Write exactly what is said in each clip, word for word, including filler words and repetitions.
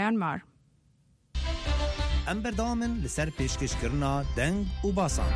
میانمار. ام بردامن لسر پیشکش کرنا دنگ و باسان.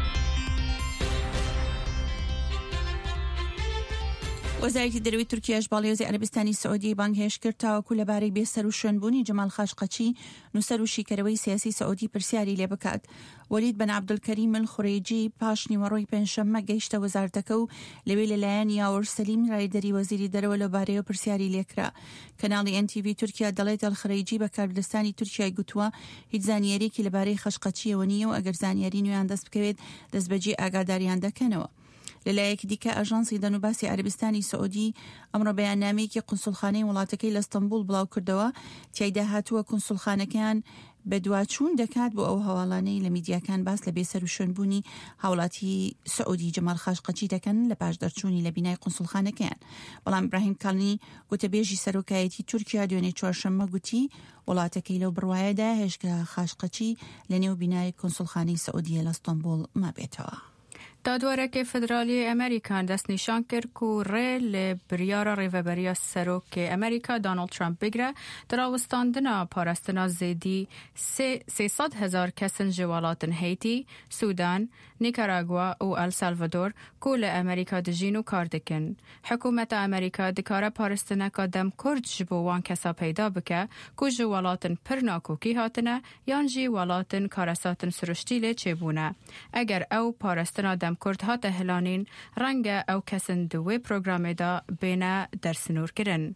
وزارة دروی ترکیه بالیوزی عربستانی سعودی بانگهش کرد تا کل باری بیسر و شنبونی جمال خاشقچی نوسر و شیکروی سیاسی سعودی پرسیاری لبکات. ولید بن عبدالکریم الخریجی پاش نیمروی پنجشنبه گشت وزارتکو لویل لایانیا ورسلیم رایدری وزیری درولو باری و پرسیاری لیکرا. کانال ان تی وی ترکیه دلیت الخریجی بکاردستانی ترکیه گوتوا هیچ زانیاری که لباری خاشقچی ونیو اگر زانیاری نیوان دست بکوید دست بجی آگاداریان دکنوا. للايك ديكا أجانسي دانوباسي عربستاني سعودي أمر بيانامي كي قنصلخاني ولاتكي لاسطنبول بلاو كردوا تيدا هاتوا قنصلخانة كان بدواتشون دكات بو أو هوالاني لميديا كان باس لبيسر وشنبوني هولاتي سعودي جمال خاشقچي دكان لباش درچوني لبناي قنصلخانة كان. بلان إبراهيم كالني قوت بيجي سروكايتي تركيا دوني چوارشنبه قوتي ولاتكي لو برواية دا هشكا خاشقچي لنيو بناي قنصلخاني سعودية لاسطنبول ما بيتوا. دادوارک فدرالی امریکا دست نشان کرد که ری بریار ریوبریا سروک امریکا دونالد ترامپ بگره در آوستاندن پارستنا زیدی سیصد هزار کسن جوالاتن هیتی، سودان، نیکاراگوا و السالوادور کل امریکا دجینو کار دکن. حکومت امریکا دکاره پارستنا که دم کرد جبوان کسا پیدا بکه که جوالاتن پرناکوکی هاتنه یان جوالاتن کارساتن سرشتیله چبونه. اگر او پارستنا دم کرد ها تهلانین رنگ او کسن دوی پروگرام دا بینه در سنور کرن.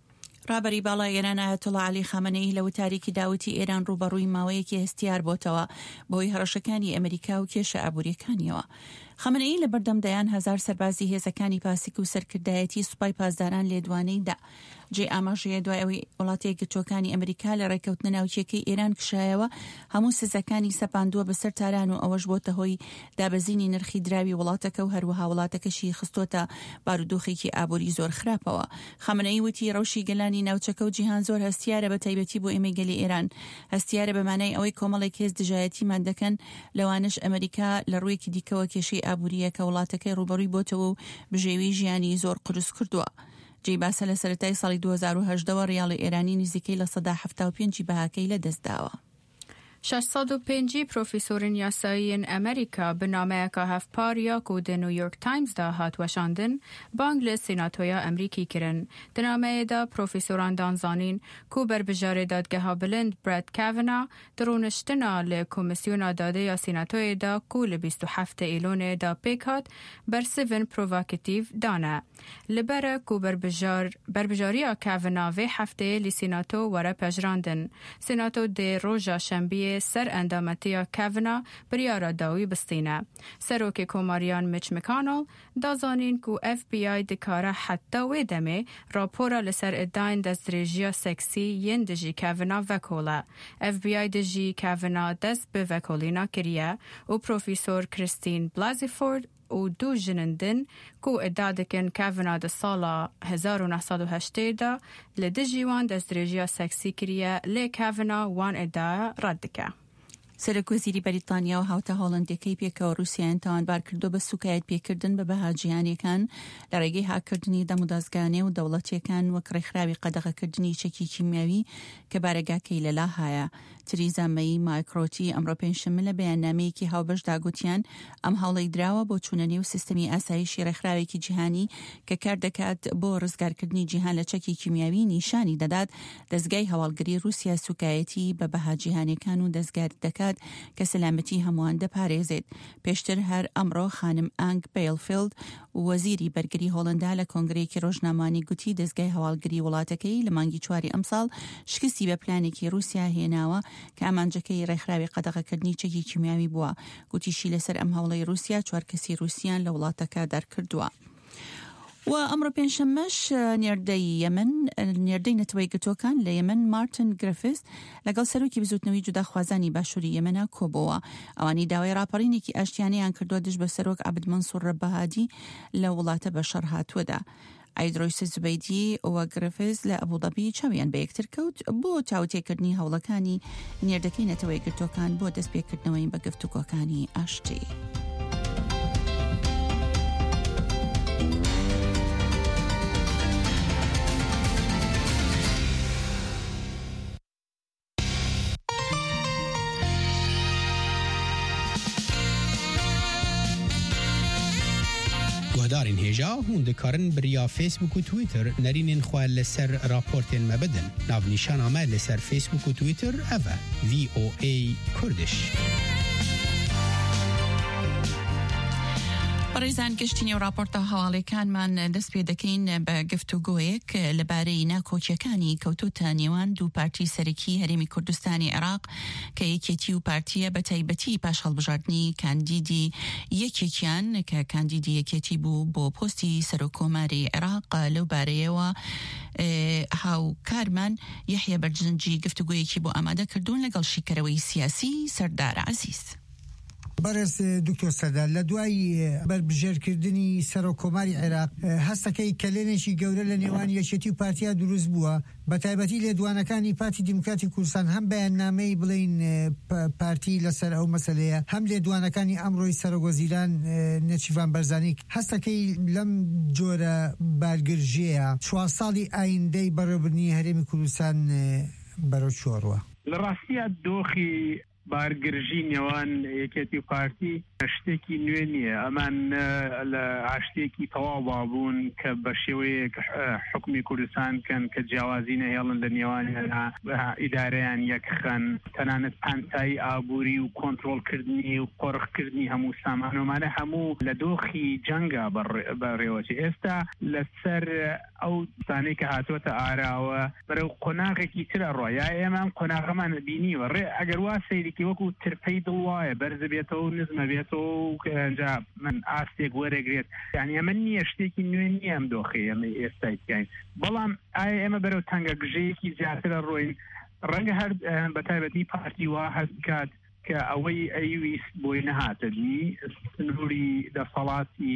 رابری بالا ایران آیت الله علی خامنه‌ای لو تاریکی داوتی ایران روبروی ماوەیەکی هەستیار بۆتەوە بۆی هەڕەشەکانی ئەمریکا و کێشە ئابووریەکانیەوە. خامنه‌ای لە بەردەمدایان هزار سەربازی هێزەکانی پاسیک و سەرکردایەتی سوپای پاسداران لێدوانەیدا جێ ئاماژەیە دوای ئەوەی وڵاتە یەکگرتووەکانی ئەمریکا لە ڕێکەوتنە ناوچەکەی ئێران کشایەوە هەموو سزەکانی سەپاندووە بەسەر تاران و ئەوەش بۆتە هۆی دابەزینی نرخی دراوی وڵاتەکە و هەروەها وڵاتەکەشی خستۆتە بارودۆخێکی ئابووری زۆر خراپەوە. خامنه‌ای وتی ڕەوشی گەلانی ناوچەکە و جیهان زۆر هەستیارە بە تایبەتی بۆ ئێمە گەلی ئێران هەستیارە بەمانای ئەوەی کۆمەڵێک هێز دژایەتیمان دەکەن لەوانش ئەمریکا لە ڕوویەکی دیکەوە کێشەی ئابووریەکە وڵاتەکەی ڕوبەڕووی بۆتەوە و بژێوی ژیانی زۆر قرس کردووە. جێی باسە لە سەرەتای ساڵی دوو هەزار و هەژدەوە ڕیاڵی ئێرانی نزیکەی لە سەدا هەفتا و پێنج بەهاکەی لە دەستداوە. ششصد و پنج پروفیسورین یاسایین امریکا به نامه که هفت پاریا که در نیویورک تایمز دا هات وشاندن بانگل سیناتویا امریکی کرن. در نامه دا پروفیسوران دانزانین که بر بجار دادگاه بلند براد کاونا درونشتنا لکومیسیون داده یا سیناتوی دا که لبیست و هفت ایلون دا پیک هات بر سیون پروواکتیو دانه. لبره که بر بجار بر بجاری کاونا و هفته لی سیناتو وره پجراندن. سیناتو ده روژا شنبه سر اندامتیا کاونا بریارا داوی بستینه. سروک کوماریان میچ مکانل دازانین کو اف بی آی دکاره حتی و دمه راپورا لسر اداین دست ریجیا سکسی ین دجی کاونا وکوله. اف بی آی دجی کاونا دست به وکولینا کریه و پروفیسور کریستین بلازیفورد و دو جنندن کو ادعا دکن کاونا د سالا هزار و نهصد و هشتاد دا لدجیوان دست ریجیا سکسی کریه لی کاونا وان ادعا رد دکه. سەرۆک وەزیری بەریتانیا و هاوتە هۆڵەندەکەی پێکەوە رووسیایان تاوانبار کردو بە سوکایەت پێکردن بە بەهاجیانەکان لە ڕێگەی هاکردنی دەمودازگانێ و دەوڵەتیەکان وەک ڕێکخراوی قەدەغەکردنی چەکی کیمیاوی کە بارەگاکەی لەلا هەیە. تریزا مەی مایکرۆتی ئەمڕۆ پێنجشەممە لە بەیاننامەیەکی هاوبەشدا گوتیان ئەم هەوڵەی دراوە بۆ چوونە نێو سیستەمی ئاسایشی ڕێکخراوێکی جیهانی کە کار دەکات بۆ ڕزگارکردنی جیهان لە چەکی کیمیاوی نیشانی دەدات دەستگای هەواڵگری رووسیا سوکایەتی بە بەهاجیهانەکان و دەستگار دەکات کە سەلامەتی هەمووان دەپارێزێت. پێشتر هەر ئەمڕۆ خانم ئانگ بیلفیلد وەزیری بەرگری هۆڵندا لە کۆنگرەیەکی ڕۆژنامانی گوتی دەستگای هەواڵگری وڵاتەکەی لە مانگی چواری ئەمساڵ شکستی بە پلانێکی رووسیا هێناوە کە ئامانجەکەی ڕێکخراوی قەدەغەکردنی چەکی کیمیاوی بووە. گوتیشی لەسەر ئەم هەوڵەی رووسیا چوار کەسی رووسیان لە وڵاتەکە دەرکردووە. و ئەمڕۆ پێنجشەممەش نێردەی یەمەن نێردەی نەتەوەی گرتوەکان لە یەمەن مارتن گرفیس لەگەڵ سەرۆکی بزوتنەوەی جوداخوازانی باشووری یەمەنە کۆبەوە. ئەوانی داوای راپەڕینێکی ئاشتیانەیان کردووە دژ بە سەرۆک عەبد مەنسوور ڕەبەهادی لە وڵاتە بەشەر هاتووەدا. ئایدرۆیس زوبەیدی و گرفیس لە ئەبوودەبی چاویان بە یەکتر کەوت بۆ چاوتێکردنی هەوڵەکانی نێردەکەی نەتەوەی گرتوەکان بۆ دەستپێکردنەوەی بە گفتوگۆکانی ئاشتی. دارین هجا هون دکارن بریا فیسبوک و تویتر نرینین خواه لسر راپورتین مبدن ناو نیشان آمه لسر فیسبوک و تویتر اوه وی او ای کردش. ڕێزان گەشتینی و راپۆرتە هەواڵەکانمان دەست پێ دەکەین بە گفتوگۆیەک لەبارەی ناکۆچیەکانی کەوتوتە نێوان دوو پارتی سەرەکی هەرێمی کوردستانی عێراق کە یەکێتی و پارتیە بە تایبەتی پاش هەڵبژاردنی کاندیدی یەکێکیان کە کاندیدی یەکێتی بوو بۆ پۆستی سەرۆکۆماری عێراق لەو بارەیەوە هاوکارمان یەحیە بەرجەنجی گفتوگۆیەکی بۆ ئامادە کردوون لەگەڵ شیکەرەوەی سیاسی سەردار عەزیز. بەڕێز دکتۆر سەردار لە دوای بەربژێرکردنی سەرۆکۆماری عێراق هەستەکەی کەلێنێکی گەورە لە نێوان یەکێتی و پارتیا دروست بووە بە تایبەتی لێدوانەکانی پارتی دیموکراتی کوردستان هەم بەیاننامەی بڵین پارتی لەسەر ئەو مەسەلەیە هەم لێدوانەکانی ئەمڕۆی سەرۆکوەزیران نێچیڤان بەرزانی هەستەکەی لەم جۆرە بارگرژەیە چوار ساڵی ئایندەی بەڕێوەبردننی هەرێمی کوردستان بەرەو چۆڕوە. لە ڕاستیە دۆخی بارگرژی نێوان یەکێتی و پارتی شتێکی نوێ نییە ئەمان لە عاشتێکی تەواو بابوون کە بە شێوەیەک حکومی کوردستان کەن کە جیاوازی نەهێڵن لە نێوانیانە ئیدارەیان یەکخەن تەنانەت پانتایی ئابووری و کۆنتڕۆڵکردنی و قۆڕخکردنی هەموو سامانۆمانە هەموو لە دۆخی جەنگا بەڕێوەچی ئێستا لەسەر ئەو سانەی کە هاتووەتە ئاراوە بەرەو قۆناغێکی ترە ڕۆ یا ئێمە قۆناغەمان بینیوە ڕێ ئەگەر وا سەیرێکی وەکو ترپەی دڵوایە بەرزە بێتەوە و نزمە بێتەوە کەجا من ئاستێک وەرەگرێت یعنی ئەمە نییە شتێکی نوێ نییە ئەم دۆخی ئەمە ئێستای تکاین بەڵام ئایا ئێمە بەرەو تەنگە گژەیەکی زیاترە ڕۆین ڕەنگە هەر بە تایبەتی پارتی وا هەست کات کە ئەوەی ئەیویست بۆی نەهاتنی سنووری دەسەڵاتی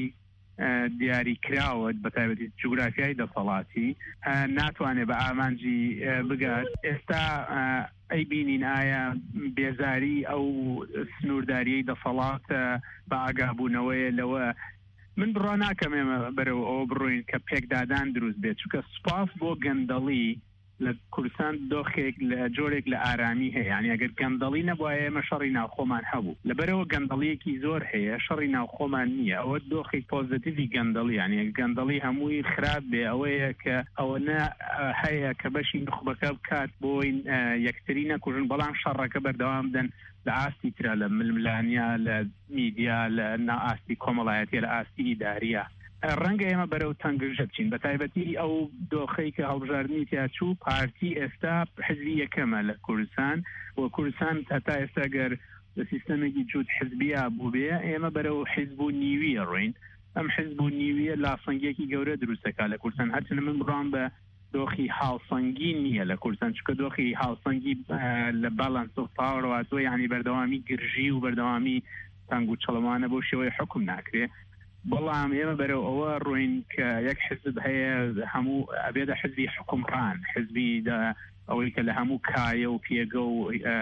دیاری کراوە بە تایبەتی جوگرافیای دەسەڵاتی ناتوانێت بە ئامانجی بگات ئێستا ئەی بینین ئایا بێزاری ئەو سنوورداریەی دەسەڵات بە ئاگابوونەوەیە لەوە من بڕوا ناکەم ئێمە بەرەو ئەوە بڕۆین کە پێکدادان دروست بێت چونکە سوپاس بۆ گەندەڵی لە کوردستان دۆخێک لە جۆرێک لە ئارامی هەیە یعنی ئەگەر گەندەڵی نەبووە ئێمە شەڕی ناوخۆمان هەبوو لەبەرەوە گەندەڵیەکی زۆر هەیە شەڕی ناوخۆمان نییە ئەوە دۆخێک پۆزیتیڤی گەندەڵی یعنی گەندەڵی هەمووی خراپ بێ ئەوەیە کە ئەوە هەیە کە بەشی نخبەکە بکات بۆی یەکتری نەکوژن بەڵام شەڕەکە بەردەوام بدەن لە ئاستی ترە لە ململانیا لە میدیا لە نائاستی کۆمەڵایەتیە لە ئاستی ئیداریە ڕەنگە ئێمە بەرەو تەنگژە بچین بە تایبەتی ئەو دۆخەی کە هەڵبژاردننی تیاچوو پارتی ئێستا حزبی یەکەمە لە کوردستان و کوردستان هەتا ئێستا گەر لە سیستەمێکی جوود حزبیە بوو بێ ئێمە بەرەو حزب و نیویە ڕۆین ئەم حزب و نیویە لاسەنگێکی گەورە دروستەکە لە کوردستان هەرچەندە من بڕام بە دۆخی هاوسەنگی نییە لە کوردستان چونکە دۆخی هاوسەنگی لە بالانس ئۆف پاوەر واتۆ یعنی بەردەوامی گرژی و بەردەوامی تەنگ و چەڵەمانە بۆ شێوەی حکم ناکرێ بەڵام ئێمە بەرەو ئەوە ڕۆین کە یەک حزب هەیە هەموو ئەبێدە حزبی حکومڕان حزبی ئەوەی کە لە هەموو کایە و پێگە و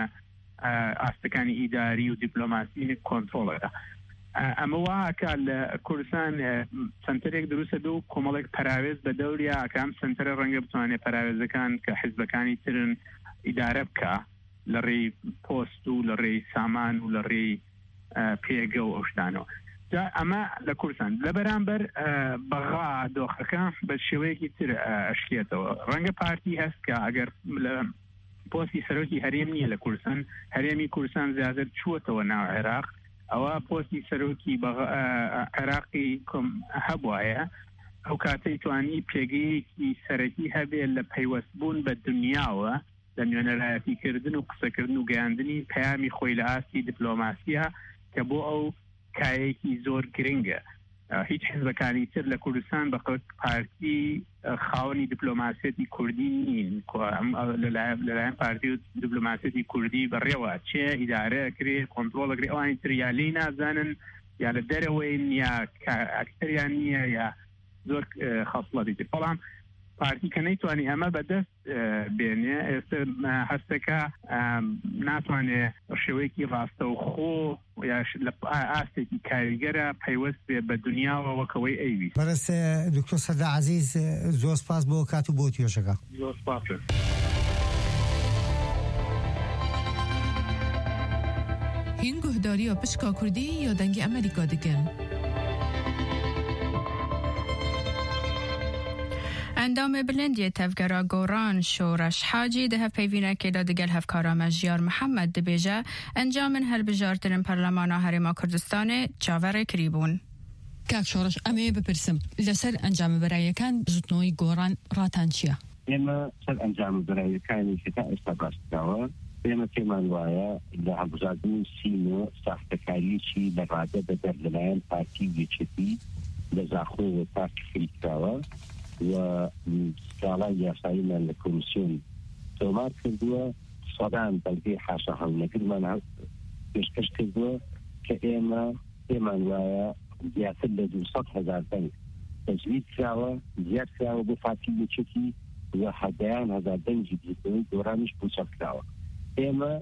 ئاستەکانی ئیداری و دیپلۆماسی کۆنتڕۆڵەکە ئەمە واکە لە کوردستان سنتەرێک دروستە بێ و کۆمەڵێک پەراوێز بە دەوریا ئەکەم سنتەرە ڕەنگە بتوانێت پەراوێزەکان کە حزبەکانی ترن ئیدارە بکە لە ڕێی پۆست و لە ڕێی سامان و لە ڕێی پێگە و ئەو شتانەوە ئەمە لە کوردستان لە بەرامبەر بەغا دۆخەکە بە شێوەیەکی تر ئەشکێتەوە ڕەنگە پارتی هەست کە ئەگەر لە پۆستی سەرۆکی هەرێم نییە لە کوردستان هەرێمی کوردستان زیاتر چووەتەوە ناو عێراق ئەوە پۆستی سەرۆکی عێراقی هەبوایە ئەو کاتەی توانی پێگەیەکی سەرەکی هەبێت لە پەیوەستبوون بە دنیاوە لە نوێنەرایەتیکردن و قسەکردن و گەیاندنی پەیامی خۆی لە ئاستی دیپلۆماسیە کە بۆ ئەو کایەکی زۆر گرنگە هیچ حزبەکانی تر لە کوردستان بە پارتی خاوەنی دیپلۆماسیەتی کوردی نین لەلایەن پارتی و دیپلۆماسیەتی کوردی بەڕێوە چێ ئیدارە کرێ کۆنتڕۆڵەکرێ ئەوانی تر یا لێی نازانن یا لە دەرەوەین یا ئەکتەریان نییە یا زۆر خەسڵەتی تر بەڵام پارتی کە نەیتوانی ئەمە بەدەست بێنێ ئێستا هەستەکە ناتوانێت شێوەیەکی ڕاستە و خۆ یا لە ئاستێکی کاریگەرە پەیوەست بێ بە دنیاوە وەکەوەی ئەیوی بەڕێز دکتۆر سەردار عەزیز زۆر سپاس بۆ کات و بۆ توێژەکە زۆر سپاس هین گوهداری و پشکا کوردی یا دەنگی ئەمریکا دەکەن اندام بلندی تفگرا گوران شورش حاجی ده پیوینه که دادگل هفکارا مجیار محمد دبیجه انجام هل بجارتن پرلمان هرما کردستان چاور کریبون. کاک شورش امی بپرسم لسر انجام برای کن زودنوی گوران راتان چیه؟ اما سر انجام برای کنی که تا استباست داور اما کمان وایا لعبزادن سینو ساختکاری چی لراده بدر للاین پارتی ویچتی لزاخو و پارتی فیلتراوه و سکالا یاسایی من لکومیسیون تومار کردوه صدان بلگی حاشا هم نکرد من پیشکش کردوه که اما کمان وایا زیادتر لدوصد هزار دنگ تجوید کراوه زیاد کراوه بو پارتی ویچتی و هدایان هزار دنگی بزرگوی دورانش بوچت کراوه اما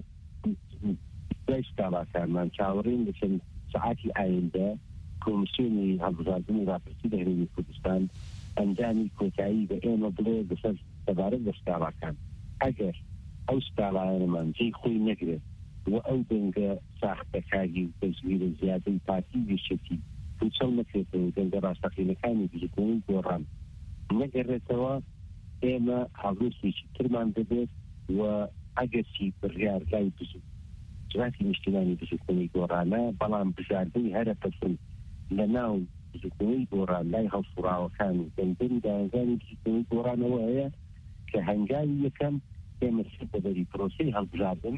ليش تابع كمان شاورين لكن ساعاتي آينده كومسيوني هالبزارزين رافرسي دهريني كردستان انجامي كوتايي بأيما بلو بسر تبارك بس تابع كان اگر او ستابع من جي خوي نقره و او دنگا ساخته كاقي تزوير زيادة باتي بيشتي وصل نكرته دنگا راستقي مكاني بيجتوني دوران نقره توا ايما هالروسي ترمان دبت و اگرچی بریار لای بزرگ جواتی مشتیانی بزرگونی گورانا بلام بجاردی هر پسند لناو بزرگونی گوران لای هالفراوکان دنبری دانزانی بزرگونی گورانا و هیا که هنگامی یکم کمرسید بری پروسی هل بجاردن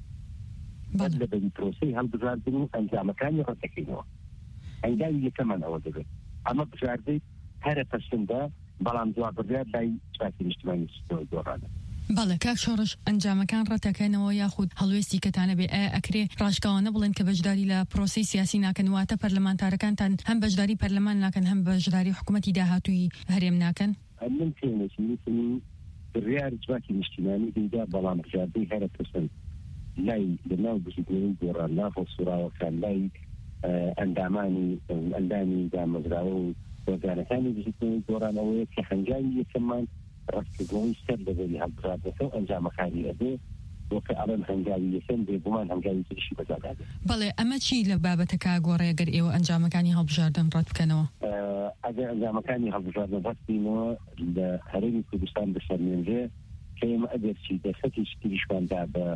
بدل بری پروسی هل بجاردن انجامکانی رتکینو هنگامی یکم من او دبر اما بجاردی هر پسنده بلام جواب بریار لای جواتی مشتیانی بزرگونی گورانا بله کاک شورش انجامکان رتکینەوە یاخود هەڵوێستی کەتانە بێ ئەکرێ ڕاشکاوانە بڵێن کە بەشداری لە پرۆسی سیاسی ناکەن واتە پەرلەمانتارەکانتان هەم بەشداری پەرلەمان ناکەن هەم بەشداری حکوومەتی داهاتووی هەرێم ناکەن من پێنێتی بڕیار جواتی نیشتیمانی دیدا بەڵام بژاردەی هەرە پسند لای لەناو بزرگترین گۆڕان ناخۆ سوراوەکان لای ئەندامانی ئەندامی دامەزراوە و وەرگانەکانی بزرگترین گۆڕانەوەیە کە هەنگاوی یەکەممان ڕاستکردنەوەی سەر لەبەری هەڵبژاردنەکە و ئەنجامەکانی ئەبێ وەکە ئەڵێن هەنگاوی یەکەم بێگومان هەنگاوی تریشی بەجاردێت. بەڵێ ئەمە چی لە بابەتەکە گۆڕێ گەر ئێوە ئەنجامەکانی هەڵبژاردن ڕەت بکەنەوە؟ ئەگەر ئەنجامەکانی هەڵبژاردن ڕەت بکەینەوە لە هەرێمی کوردستان بەسەرمێنرێ کە ئێمە ئەگەرچی دەسەتی تریشماندا بە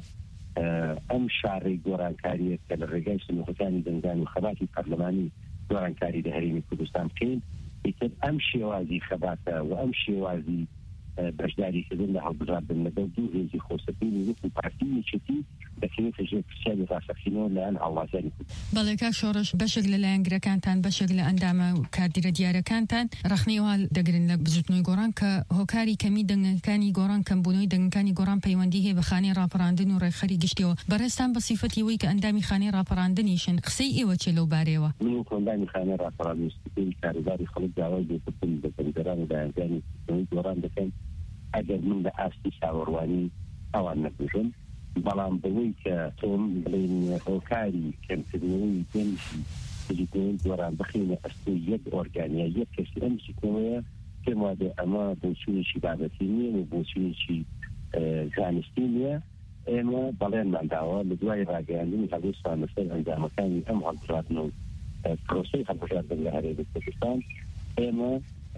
ئەم شاڕی گۆڕانکاریە کە لە ڕێگای سنووخەکانی دەنگدان و خەباتی پەرلەمانی گۆڕانکاری لە هەرێمی کوردستان بکەین ئیتر ئەم شێوازی خەباتە و ئەم شێوازی بەشداری کردن لە هەڵبژاردن لەگەڵ دوو هێزی خۆسەکەی وەکو پارتی یەکێتی دەکەوێتە ژێر پرسیاری ڕاستەقینەوە لەلایەن هاوڵاتیانی کورد. بەڵێ کاک شۆڕش بەشێک لە لایەنگرەکانتان بەشێک لە ئەندامە و کاردیرە دیارەکانتان ڕەخنەوە دەگرن لە بزوتنەوەی گۆڕان کە هۆکاری کەمی دەنگەکانی گۆڕان کەمبوونەوەی دەنگەکانی گۆڕان پەیوەندی هەیە بە خانەی ڕاپەڕاندن و ڕێکخەری گشتیەوە بەڕێستان بە سیفەتی ئەوەی کە ئەندامی خانەی ڕاپەڕاندنیشن قسەی ئێوە چێ لەو بارەیەوە؟ من وەکو ئەندامی خانەی ڕاپەڕاندنی کاروباری خەڵک داوای لێبوردن بە دەنگدەران و دایانگانی گۆڕان دەکەن ئەگەر من لە ئاستی چاوەڕوانی ئەوان نەبژم بەڵام بەوەی کە تۆم بڵێن هۆکاری کەمکردنەوەی دەنگی بزرگترین گۆڕان بخینە ئەستۆی یەک ئۆرگانیا یەک کەسی ئەم بزرگترینەوەیە پێم وادە ئەمە بۆچوونێکی بابەتی نییە و بۆچوونێکی زانستی نییە ئێمە بەڵێنمان داوە لە دوای ڕاگەیاندنی هەڵوێستان لەسەر ئەنجامەکانی ئەم هەڵبژاردن و پرۆسەی هەڵبژاردن لە هەرێمی کوردستان ئێمە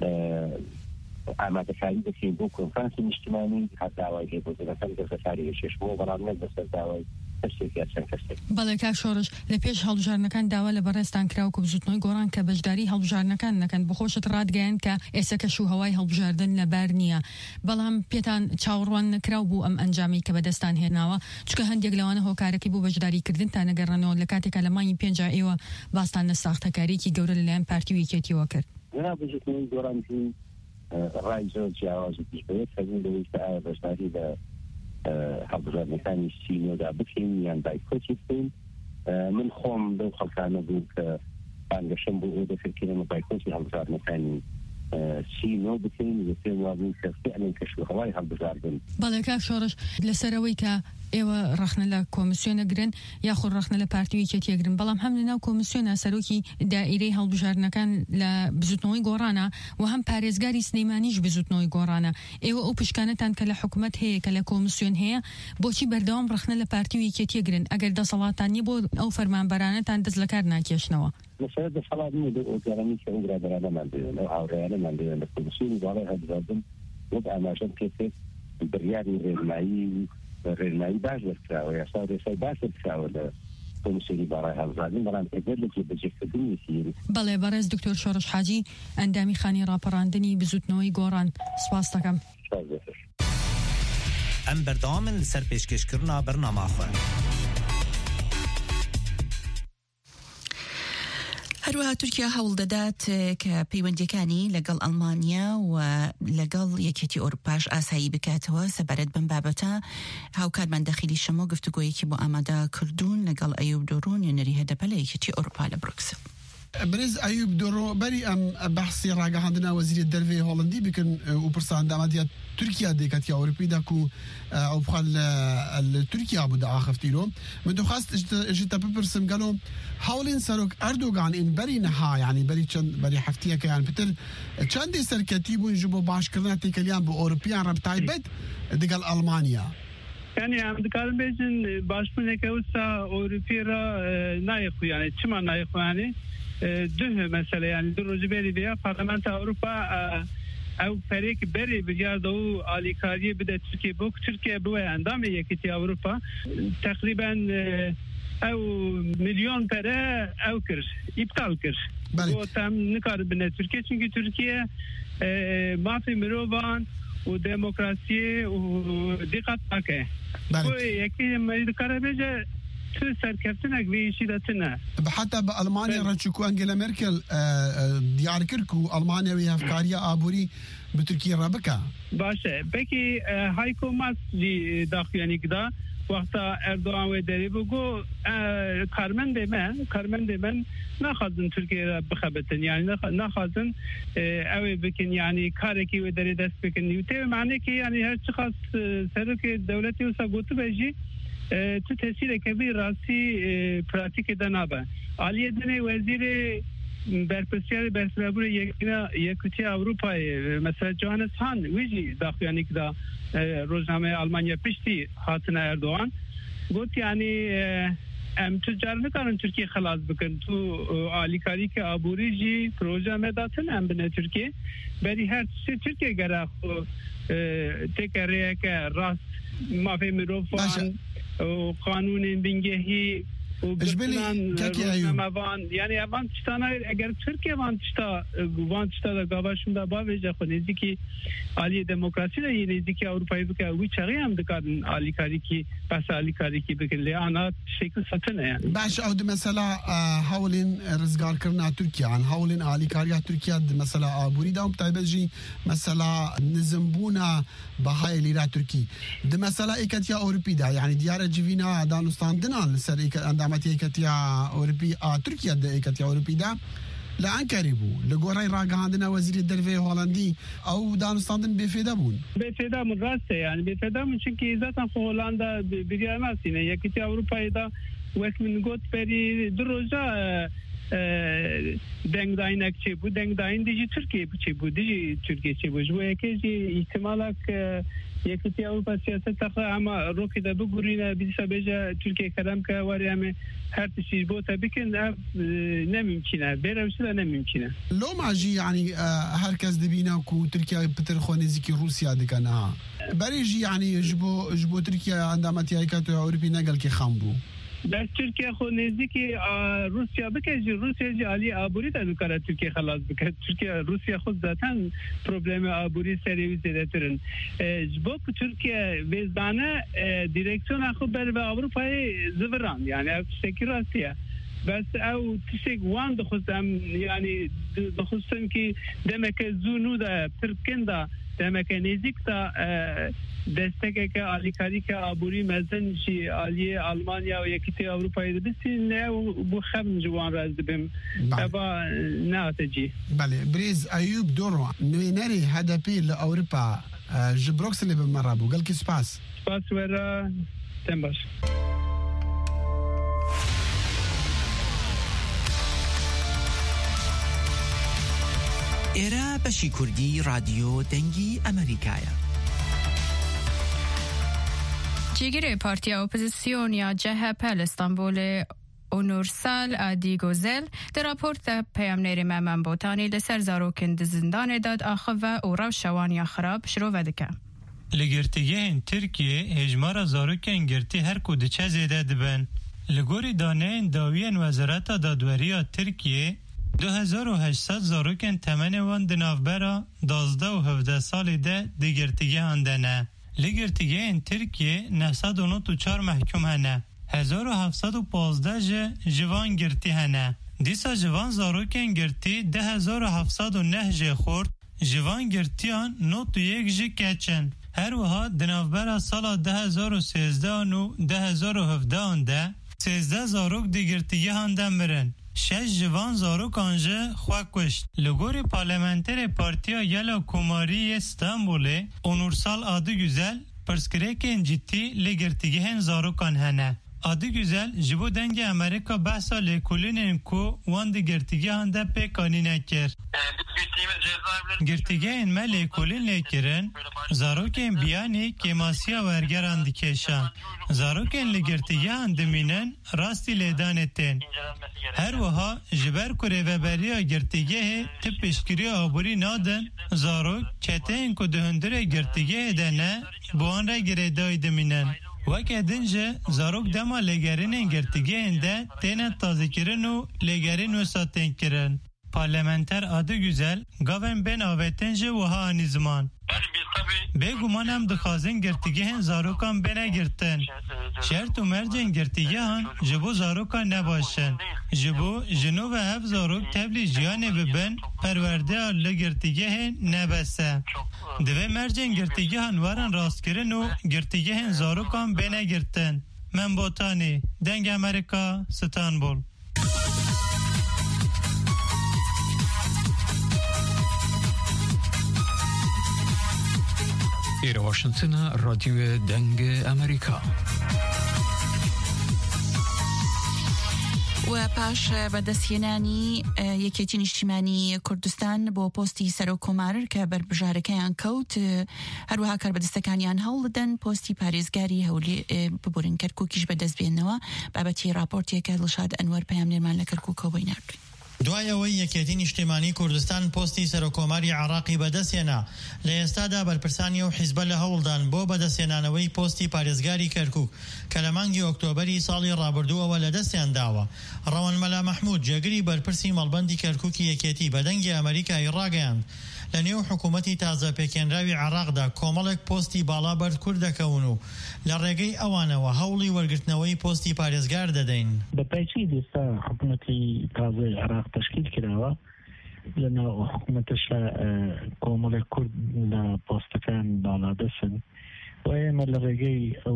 ئامادەکاری دەکەین بۆ کۆنفرانسی نیشتیمانی هەر داوای لێبوردنەکەم دەستەکاری هێشتەوە بەڵام نەک بەسەر داوای کەسێک یا چەند کەسێک. بەڵێ کاک شۆڕش لە پێش هەڵبژاردنەکان داوا لە بەڕێستان کراوە کە بزوتنەوەی گۆڕان کە بەشداری هەڵبژاردنەکان نەکەن بخۆشت ڕادگەیان کە ئێستا کەش و هەوای هەڵبژاردن لەبار نییە بەڵام پێتان چاوەڕوان نەکراو بوو ئەم ئەنجامی کە بەدەستان هێناوە چکە هەندێک لەوانە هۆکارەکەی بۆ بەشداریکردن تا نەگەڕنەوە لە کاتێکە لە مانگی پێنج ئێوە باستان لە ساختەکاریی گەورە لەلایەن پارتی و یەکێتیەوە کرد. جناب بزوتنەوەی گۆڕان ڕای زۆر جیاوازی پیشبێت هەزین لەوەی کە ئایا بەشداری لە هەڵبژاردنەکانی سینۆدا بکەین یان بایکۆتی بکەین من خۆم لەو خەڵکانە بوو کە بانگەشەم بۆ ئەوە دەکردکردنەوە بایکۆتی هەڵبژاردنەکانی سینۆ بکەین و پێم وابوو کە فعلەن کەشوهەوای هەڵبژاردن. بەڵێ کاک شۆڕش لەسەرەوەی کە ئێوە ڕەخنە لە کۆمیسیۆنە گرن یاخود ڕەخنە لە پارتی و یەکێتیە گرن بەڵام هەم لەناو کۆمیسیۆنە سەرۆکی دائیرەی هەڵبژاردنەکان لە بزوتنەوەی گۆڕانە و هەم پارێزگاری سلەیمانیش بزوتنەوەی گۆڕانە ئێوە ئەو پشکانەتان کە لە حکوومەت هەیە کە لە کۆمیسیۆن هەیە بۆچی بەردەوام ڕەخنە لە پارتی و یەکێتیە گرن ئەگەر دەسەڵاتان نیە بۆ ئەو فەرمانبەرانەتان دەست لە کار ناکێشنەوە؟ مثلا دەسەڵات نیە بۆ ئۆرگانەی کە ئەو برادرانەمان دێن ئەو هاوڕێیانەمان دێن لە کۆمیسیۆنی باڵای هەڵبژاردن وضع ما عشان كيف بريان الرمائي الرمائي باش الكراوي يا صار يصير باش الكراوي كومسيونی برای هەڵبژاردن بەڵام ئێگەر لە جێبەجێکردنی سیری بەڵێ بەڕێز دکتۆر شۆڕش حاجی ئەندامی خانی ڕاپەڕاندنی بزوتنەوەی گۆڕان سپاس دەکەم. ئەم بەردەوامن لەسەر پێشکەشکردنا بەرنامەخۆ. هەروەها تورکیا هەوڵ دەدات کە پەیوەندیەکانی لەگەڵ ئەڵمانیا و لەگەڵ یەکێتی ئەوروپاش ئاسایی بکاتەوە سەبارەت بەم بابەتە. هاوکارمان داخلی شەمۆ گفتوگۆیەکی بۆ ئامادە کردوون لەگەڵ ئەیوب دۆڕۆ نوێنەری هەدەپە لە یەکێتی ئەوروپا لە بروکسل. برز ئەیوب دۆڕۆ بەری ئەم بەحسی ڕاگەهاندنا وەزیری دەرەوەی هۆڵندی بکن و پرسان دامادیات توركيا ديكاتيا أوروبي داكو أو بخال تركيا بودا آخفتيلو من دو خاست جتا ببرسم قالوا حاولين سروك أردوغان إن بري نها يعني بري چند بري حفتيا كيان بتل چند سركتيبو نجبو باش كرنا تيكاليان بو أوروبيان ربطايبت ديكال ألمانيا يعني عم دكار بيجن باشمنه كوسا أوروبيرا نايخو يعني چما نايخو يعني ده مثلا يعني دو روزبيري بيا برلمان أوروبا او فريق بري بجاردو آليكاري بدا تركيا بوك تركيا بوا اندام يكتي أوروبا تقريبا او مليون برا او كر ابطال كر و تام نكار بنا تركيا چونكي تركيا ما في مروفان و ديمقراطية و دقت اكه و يكي مريد كاربيجا سركفتنك بيشيدتنا حتى بألمانيا رنشكو أنجيلا ميركل ديار كركو ألمانيا ويها فكاريا آبوري بتركيا رابكا باشا بكي هايكو ماس دي داخل يعني كدا وقتا اردوغان وداري بگو كارمن ديمن كارمن ديمن ناخذن تركيا بخبتن يعني ناخذن اوي بكن يعني كاركي وداري دست بكن يوتي معنى كي يعني هر شخص سرك دولتي وسا قوتو بيجي تو تأثیر کبیر راستی پراتیک دنابه. عالیه دنی وزیر برپرسیار برسرابور یکینا یکوتی اروپای مثلا جوهانس هان ویجی داخل یعنی که روزنامه آلمانیا پشتی هاتنا اردوغان گفت یعنی ام تجار نکردن ترکیه خلاص بکن تو آلیکاری که آبوری جی پروژه مداتن ام بنا ترکیه بری هر چیز ترکیه گره خو تکریه که راست مافی مروفان وقانون بنجهي وبلان روزنامه‌وان يعني اوان تشتانا اگر ترکیه وان تشتا وان تشتا گاواشون دا باوجه خو نزدیکی عالی دموکراسی له نزدیکی اروپایی بک وی چغی هم دکارن عالی کاری کی پس عالی کاری کی بکن لانا شکل ستنه يعني باش او مثلا حاولين رزقار كرنا تركيا عن حاولين عالی کاری تركيا مثلا ابوري داوم تايبجي مثلا نزمبونا بهاي ليرا تركي ده مثلا ايكاتيا اوروبي دا يعني ديار جيفينا دانستان دنا لسر عندما ايكاتيا اوروبي اه تركيا ده ايكاتيا اوروبي دا لأنكاري بو لقوري راقا عندنا وزير الدرفي هولندي أو دانستان بفيدا بون بفيدا من راسته يعني بفيدا من شنكي ذاتا هولندا بيجي ماسينه يكتي أوروبا إذا وقت من قد بري دروجا دنگ داینک چه بود دنگ داین دیجی ترکیه چه بود دیجی ترکیه چه بود جو یکی احتمالا که یکی اروپا سیاست تخا اما روکی ده بگورینه بیشتر بیجا ترکیه کدام که واری همه هر چیز بود بکن نمیمکنه بیروشده نمیمکنه لو معجی يعني هر کس دبینا کو ترکیه بترخوانی زیکی روسیا دکانها بریجی يعني جبو جبو ترکیه عندما تیایکات اوروپی نگل که خامبو در ترکیه خو نزدیکی روسیا بکشی روسیا جی عالی آبوری دارن کار ترکیه خلاص بکرد ترکیه روسیا خود ذاتن پروبلم آبوری سریوی زیاده ترن جبوک ترکیه وزدانه دیرکسیون خود بر به اروپای زبران يعني شکی راستیه بس او تشيك وان دخلتم يعني دخلتم كي دمك زونو دا تركندا دمك نزيكتا دستك كاليكاري كابوري مزن شي علي المانيا ويكتي اوروبا بس نه بخم جوان راز بهم تبع ناتجي بله بريز ايوب دورو نوينري هدفي لاوروبا جبروكس اللي بمرابو قال كي سباس سباس ورا تمباش ئێرە بەشی کوردی رادیۆ دەنگی ئەمریکایە. جێگیرێ پارتیا ئۆپۆزیسیۆنیا جەهەپە لە ئیستانبول اونورسال آدیگوزل در راپورت پیامنری ممن بوتانی لسر زاروکن دزندان داد آخوه و رو شوانی خراب شروع ودکه. لگرتیه ترکیه هجمار زاروکن گرتی هر کودچه زیده دبن. لگوری دانه داوین وزارت دادوری ترکیه دو هزار و هشتصد زاروکن تمن وان دنافبرا دازده و هفده سال ده دیگرتیه هندنه. لگرتیه این ترکیه نهصد و نود و چهار محکوم هنه. هزار و هفتصد و پانزده جه جوان گرتی هنه. دیسا جوان زاروکن گرتی ده هزار و هفتصد و نه جه خورد. جوان گرتیان نوت و یک جه کچن. هر وها دنافبرا سال ده هزار و سیزده و ده هزار و هفده هنده. سیزده زاروک دیگرتیه هنده مرن. شش جوان زاروک آنجه خواه کشت. لگوری پارلمانتر پارتیا یلا کماری استانبوله اونورسال آدی güzel پرسکره که انجیتی لگرتیگه هن زاروکان هنه. آدی güzel جبو دنگ امریکا بحثا لیکولینن کو وان دیگرتیگه هنده پیکانی نکر. گرتیگه این ما لیکولین لیکرن زاروکن بیانی که ماسیا ورگران دیکشان. زاروکن لگرتیگه هندمینن راستی لیدانتین. هر وها جبر کره و بریا گرتیگه تپ پیشگیری آبوری نادن زاروک چته این که دهندر گرتیگه دنه بوان را گره دای دمینن. وکه دنجه زاروک دما لگرین گرتیگه هنده تینه تازه کرن و لگرین و ساتین کرن. پارلمانتر آده güzel گاون بین آویتنجه و ها آنیزمان. بگومان هم دخوازن گرتیگه هن زاروکان بینه گرتن. شرط و مرجن گرتیگه هن جبو زاروکان نباشن. جبو جنو و هف زاروک تبلی جیانه ببن پرورده آل گرتیگه هن نبسه. دوه مرجن گرتیگه هن وارن راست کرن و گرتیگه هن زاروکان بینه گرتن. من بوتانی دنگ امریکا ستانبول. إلى واشنطن راديو دنگ أمريكا. و پاش بەدەستهێنانی یەکێتی نیشتیمانی کوردستان بۆ پۆستی سەرۆکۆمار کە بەربژارەکەیان کەوت هەروەها کاربەدەستەکانیان هەوڵدەن پۆستی پارێزگاری هەولی ببورن کەرکووکیش بەدەستبێنەوە بابەتی راپۆرتێکە دڵشاد ئەنوەر پەیامنێرمان لە کەرکووکەوە بۆی نردووی. دوایەوەی یەکێتی نیشتیمانی کوردستان پۆستی سەرۆکۆماری عراقی بەدەستهێنا لە ئێستادا بەرپرسانی و حیزبە لە هەوڵدان بۆ بەدەستهێنانەوەی پۆستی پارێزگاری کەرکووک کە لە مانگی ئۆکتۆبەری ساڵی ڕابردووەوە لە دەستیان داوە. ڕەوەنمەلا مەحموود جێگری بەرپرسی مەڵبەندی کەرکووکی یەکێتی بە دەنگی ئەمریکای ڕاگەیاند لە نێو حکوومەتی تازە پێکێنراوی عراقدا کۆمەڵێک پۆستی باڵا بەرد کورد دەکەون و لە ڕێگەی ئەوانەوە هەوڵی وەرگرتنەوەی پۆستی پارێزگار دەدەین. بەپایچی دێستا حکوومەتی تازەی عراق تشکیل کراوە لەناو حکوومەتەشە کۆمەڵێک کورد لە پۆستەکان باڵا دەسن و ئێمە لە ڕێگەی ئەو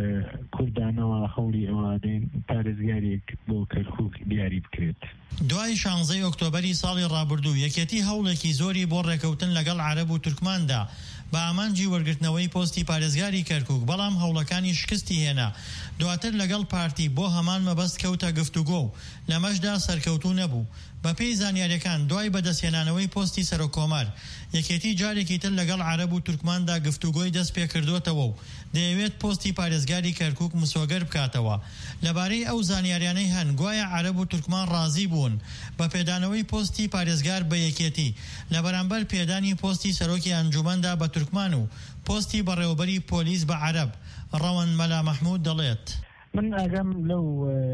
کوردانەوە هەوڵی ئەوادەین پارێزگارێک بۆ کەرکووک دیاری بکرێت. دوای شانزەی ئۆکتۆبەری ساڵی ڕابردوو یەکێتی هەوڵێکی زۆری بۆ ڕێکەوتن لەگەڵ عەرەب و تورکماندا بە ئامانجی وەرگرتنەوەی پۆستی پارێزگاری کەرکووک بەڵام هەوڵەکانی شکستی هێنا. دواتر لەگەڵ پارتی بۆ هەمان مەبەست کەوتە گفتوگۆ و لەمەشدا سەرکەوتوو نەبوو. بەپێی زانیاریەکان دوای بەدەستهێنانەوەی پۆستی سەرۆکۆمار یەکێتی جارێکی تر لەگەڵ عەرەب و تورکماندا گفتوگۆی دەست پێکردوتەوە و دەیەوێت پۆستی پارێزگاری کەرکووک مسۆگەر بکاتەوە. لەبارەی ئەو زانیاریانەی هەن گوایە عەرەب و تورکمان ڕازی بوون بە پێدانەوەی پۆستی پارێزگار بە یەکێتی لە بەرامبەر پێدانی پۆستی سەرۆکی ئەنجومەندا بە تورکمان و پۆستی بەڕێوەبەری پۆلیس بە عەرەب. ڕەوەنمەلا مەحموود دەڵێت من ئەگەم لەو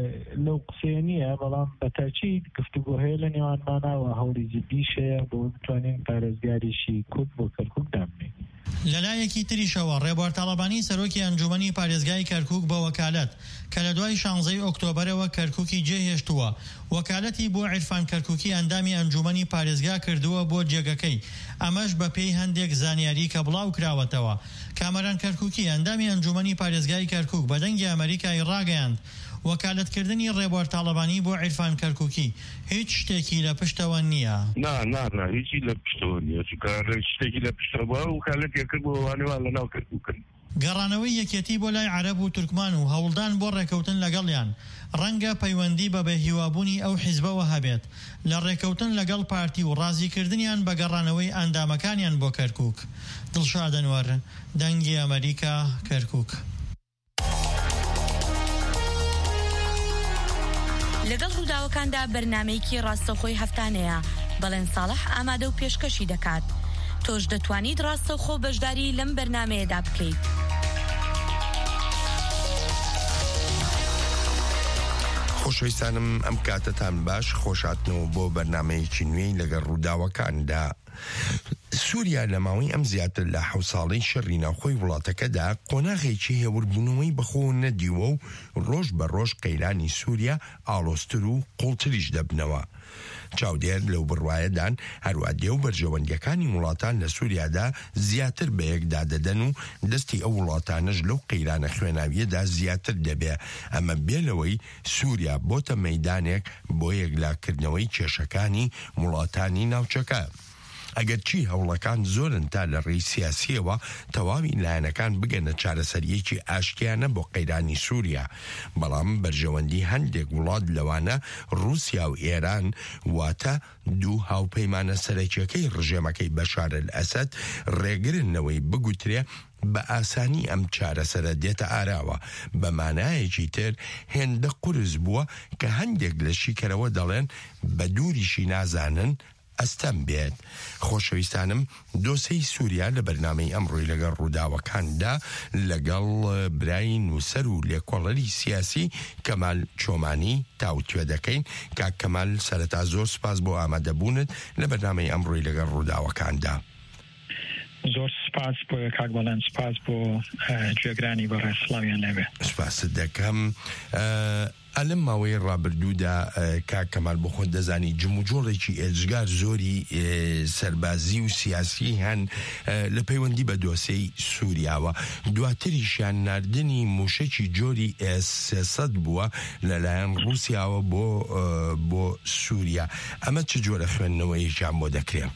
لەو قسەیە نییە بەڵام بەتاکید گفتوگۆ هەیە لە نێوانمانەوە هەوڵی جدیشەیە بۆ بتوانین پارێزگاریشی کورد بۆ کەرکووک دابنین. لەلایەکی تریشەوە ڕێبوار تاڵەبانی سەرۆکی ئەنجومەنی پارێزگای کەرکووک بە وەکالەت کە لە دوای شانزەی ئۆکتۆبەرەوە کەرکووکی جێهێشتووە وەکالەتی بۆ عیرفان کەرکووکی ئەندامی ئەنجومەنی پارێزگا کردووە بۆ جێگەکەی ئەمەش بە پێی هەندێک زانیاری کە بڵاو کراوەتەوە. کامەران کەرکووکی ئەندامی ئەنجومەنی پارێزگای کەرکووک بە دەنگی ئەمریکای ڕاگەیاند وەکالەتکردنی ڕێبوار تاڵەبانی بۆ عیرفان کەرکووکی هیچ شتێکی لە پشتەوە نییە. نا نا نا هیچی لە پشتەوە نییە چونکە شتێکی لە پشتەوە وەکالەتێکرد بۆ وانێوان لەناو کەرکووکن. گەڕانەوەی یەکێتی بۆ لای عەرەب و تورکمان و هەوڵدان بۆ ڕێکەوتن لەگەڵیان ڕەنگە پەیوەندی بە بەهیوابوونی ئەو حیزبەوە هەبێت لە ڕێکەوتن لەگەڵ پارتی و ڕازیکردنیان بە گەڕانەوەی ئەندامەکانیان بۆ کەرکووک. دڵشاد ئەنوەر دەنگی ئەمریکا کەرکووک. لەگەڵ ڕووداوەکاندا بەرنامەیەکی ڕاستەوخۆی هەفتانەیە بەڵێن ساڵح ئامادە و پێشکەشی دەکات. تۆش دەتوانیت ڕاستەوخۆ بەشداری لەم بەرنامەیەدا بکەیت. خۆشەویستانم ئەم کاتتان باش خۆشاتنەوە بۆ بەرنامەیەکی نوێی لەگەڵ ڕووداوەکاندا. سووریا لە ماوەی ئەم زیاتر لە حەوت ساڵەی شەڕی ناوخۆی وڵاتەکەدا قۆناغێکی هێوربوونەوەی بەخۆ نەدیوە و ڕۆژ بە ڕۆژ قەیرانی سووریا ئاڵۆستر و قوڵتریش دەبنەوە. چاودێر لەو بڕوایەدان هەروە دێو بەرژەوەندیەکانی وڵاتان لە سووریادا زیاتر بە یەکدا دەدەن و دەستی ئەو وڵاتانەش لەو قەیرانە خوێناویەدا زیاتر دەبێ. ئەمە بێلەوەی سووریا بۆتە مەیدانێک بۆ یەکلاکردنەوەی کێشەکانی وڵاتانی ناوچەکە. ئەگەر چی هەوڵەکان زۆرن تا لە ڕێی سیاسیەوە تەواوی لایەنەکان بگەنە چارەسەریەکی ئاشتیانە بۆ قەیرانی سووریا، بەڵام بەرژەوەندی هەندێک وڵات لەوانە رووسیا و ئێران واتە دوو هاوپەیمانە سەرەکیەکەی ڕژێمەکەی بەشار ئەسەد ڕێگرنەوەی بگوترێ بە ئاسانی ئەم چارەسەرە دێتە ئاراوە. بە مانایەکی تر هێندە قورس بووە کە هەندێک لە شیکەرەوە دەڵێن بە دووریشی نازانن ئەستەم بێت. خۆشەویستانم دۆسەی سووریا لە بەرنامەی ئەمڕۆی لەگەڵ ڕووداوەکاندا لەگەڵ برای نووسەر و لێکۆڵەری سیاسی کەمال چۆمانی تاوتوێ دەکەین. کاک کەمال سەرەتا زۆر سپاس بۆ ئامادەبوونت لە بەرنامەی ئەمڕۆی لەگەڵ ڕووداوەکاندا. زۆر سپاس بۆ کاک بەڵێن، سپاس بۆ گوێگرانی بەڕێ سڵاویان لەبێ. سپاست دەکەم. ئەلم ماوەی ڕابردوودا کاک کەمال بۆ خۆت دەزانی جموجۆڵێکی ئێجگار زۆری سەربازی و سیاسی هەن لە پەیوەندی بە دۆسەی سووریاوە. دواتریشیان ناردنی موشەکی جۆری ئێس سێسەد بووە لەلایەن رووسیاوە بۆ بۆ سووریا. ئەمە چ جۆرە خوێندنەوەیەکیان بۆ دەکرێن؟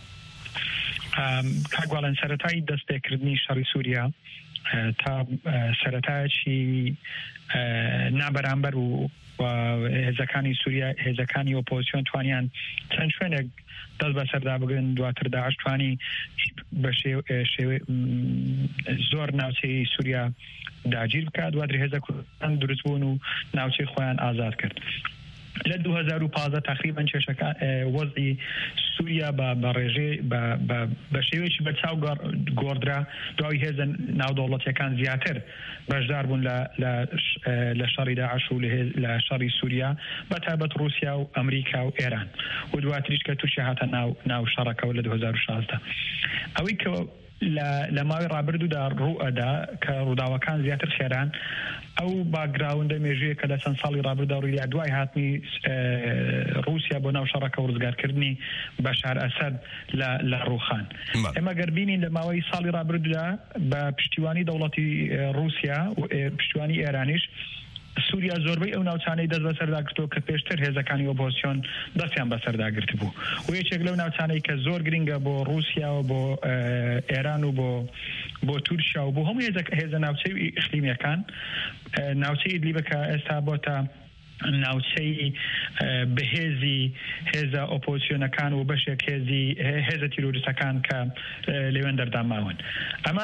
کاک بەڵێن سەرەتایی دەستپێکردنی شەڕی سووریا تا سەرەتایەکی نابەرامبەر و هێزەکانی سووریا، هێزەکانی ئۆپۆزیسیۆن توانیان چەند شوێنێک دەست بەسەردا بگرن. دواتر داعش توانی بە شێوە زۆر ناوچەی سووریا داگیر بکات، دواتر هێزە کوردستان دروست بوون و ناوچەی خۆیان ئازاد کرد. لە دوو هەزار و پانزە تقریبا کێشەکان وەزعی سووریا بە ڕێژێ بە شێوەیەکی بەرچاو گۆڕدرا. دواوی هێزە ناودەوڵەتیەکان زیاتر بەشدار بوون لە شەڕی داعش و لە شەڕی سووریا، بەتایبەت رووسیا و ئەمریکا و ئێران، و دواتریش کە تووشی هاتە ناو شەڕەکەەوە لە دوو هەزار و شازدە. ئەوەی کە لە ماوەی ڕابردوودا ڕوئەدا کە ڕووداوەکان زیاتر خێران، ئەو باگراوندە مێژویە کە لە چەند ساڵی ڕابردوودا ڕوویدا دوای هاتنی رووسیا بۆ ناو شەڕەکە و ڕزگارکردنی بەشار ئەسەد لە ڕووخان. ئێمە گەربینین لە ماوەی ساڵی ڕابردوودا بە پشتیوانی دەوڵەتی رووسیا و پشتیوانی ئێرانیش سووریا زۆربەی ئەو ناوچانەی دەست بەسەرداگرتەوە کە پێشتر هێزەکانی ئۆپۆزیسیۆن دەستیان بەسەرداگرت بوو، و یەکێک لەو ناوچانەی کە زۆر گرنگە بۆ رووسیا و بۆ ئێران و بۆ بۆ تورکیا و بۆ هەموو هێزە ناوچەی ئیقلیمیەکان، ناوچەی ئیدلیبە کە ئێستا بۆتە ناوچەی بەهێزی هێزە ئۆپۆزیسیۆنەکان و بەشێک هێزی هێزە تیرۆریستەکان کە لەوێن دەرداماون. ئەمە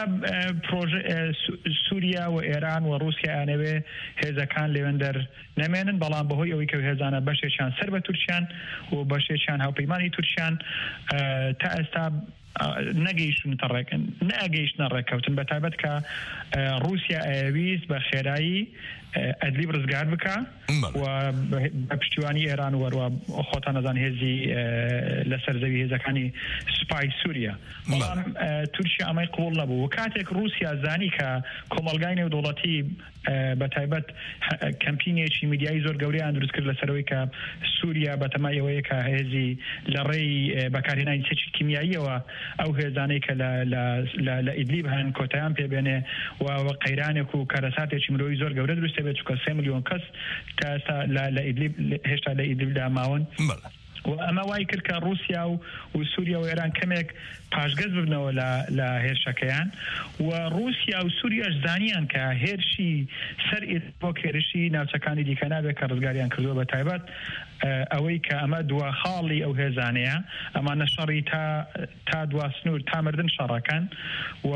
سووریا و ئێران و رووسیا ئانەوێ هێزەکان لەوێن دەر نەمێنن، بەڵام بەهۆی ئەوەی کە هێزانە بەشێکیان سەر بە تورکیان و بەشێکیان هاوپەیمانی تورکیان تا ئێستا نەگەیشتونتە ڕێکن نەگەیشتنە ڕێککەوتن، بە تایبەت کە رووسیا ئەویست بە خێرایی ئەدلیب ڕزگار بکە و بە پشتیوانی ئێران و وەروە خۆتان نەزان هێزی لەسەر زەوی هێزەکانی سوپای سووریا. بەڵام تورکیا ئەمەی قبوڵ نەبوو، و کاتێک رووسیا زانی کە کۆمەلگای نێودوڵەتی بە تایبەت کەمپینێکی میدیایی زۆر گەورەیان دروست کرد لەسەرەوەی کە سووریا بەتەمای ئەوەیە کە هێزی لە ڕێی بەکارهێنانی سێکی کیمیاییەوە ئەو هێزانەی کە لە ئیدلیب هەن کۆتایان پێبێنێ و قەیرانێک و کارەساتێکی مرۆیی زۆر گەورە دروست بێت، چونکە سێ ملیۆن کەس تا ئێستا لە ئیدلیب هێشتا لە ئیدلیبدا ماون. و ئەمە وای کرد کە رووسیا و و سووریا و ئێران کەمێک پاشگەز ببنەوە لە هێرشەکەیان و رووسیا و سووریاش زانیان کە هێرشی سەر بۆ کێرشی ناوچەکانی دیکە نابێت کە ڕزگاریان کردووە بە تایبەت ئەوەی کە ئەمە دوا خاڵی ئەو هێزانەیە ئەمانە شەڕی تا تا دوا سنوور تا مردن شەڕەکەن و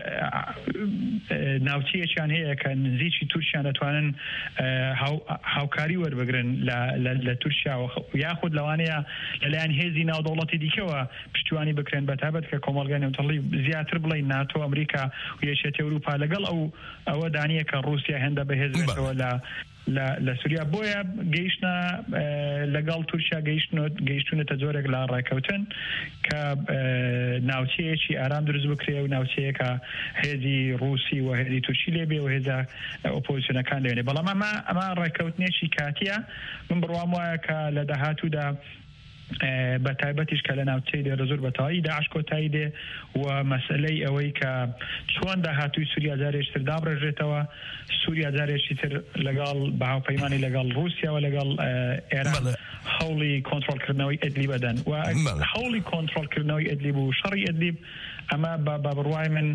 ناوچەیەکیان هەیە کە نزیکی تورکیان دەتوانن هاوکاری وەربگرن لە تورکیا یاخود لەوانەیە لەلایەن هێزی ناودەوڵەتی دیکەوە پشتیوانی بکرێن بە تایبەت کە کۆمەڵگەی نێوتەڵی زیاتر بڵێن ناتۆ ئەمریکا و یەکێتی ئەوروپا لەگەڵ ئەو ئەوە دانیە کە رووسیا هێندە بەهێز بێتەوە لە لە سووریا بۆیە گەیشتە لەگەڵ تورکیا گەیشتونەتە جۆرێک لە ڕێکەوتن کە ناوچەیەکی ئارام دروست بکرێ و ناوچەیەکە هێزی رووسی و هێزی تورکی لێبێ و هێزە ئۆپۆزیسیۆنەکان لێنێ بەڵام ئەمە ئەمە ڕێکەوتنێکی کاتیە من بڕوام وایە کە لە داهاتوودا بە تایبەتیش کە لە ناوچەی دێ ڕزور بەتەواوی داعش کۆتایی دێ و مەسلەی ئەوەی کە چۆن داهاتووی سووریا جارێکتر دابڕێژێتەوە سووریا جارێکی تر لەگەڵ بەهاوپەیمانی لەگەڵ رووسیا و لەگەڵ ئێران هەوڵی کۆنتڕۆلکردنەوەی ئەدلیب بدەن و هەوڵی کۆنتڕۆلکردنەوەی ئەدلیب و شەڕی ئەدلیب ئەمە بە بڕوای من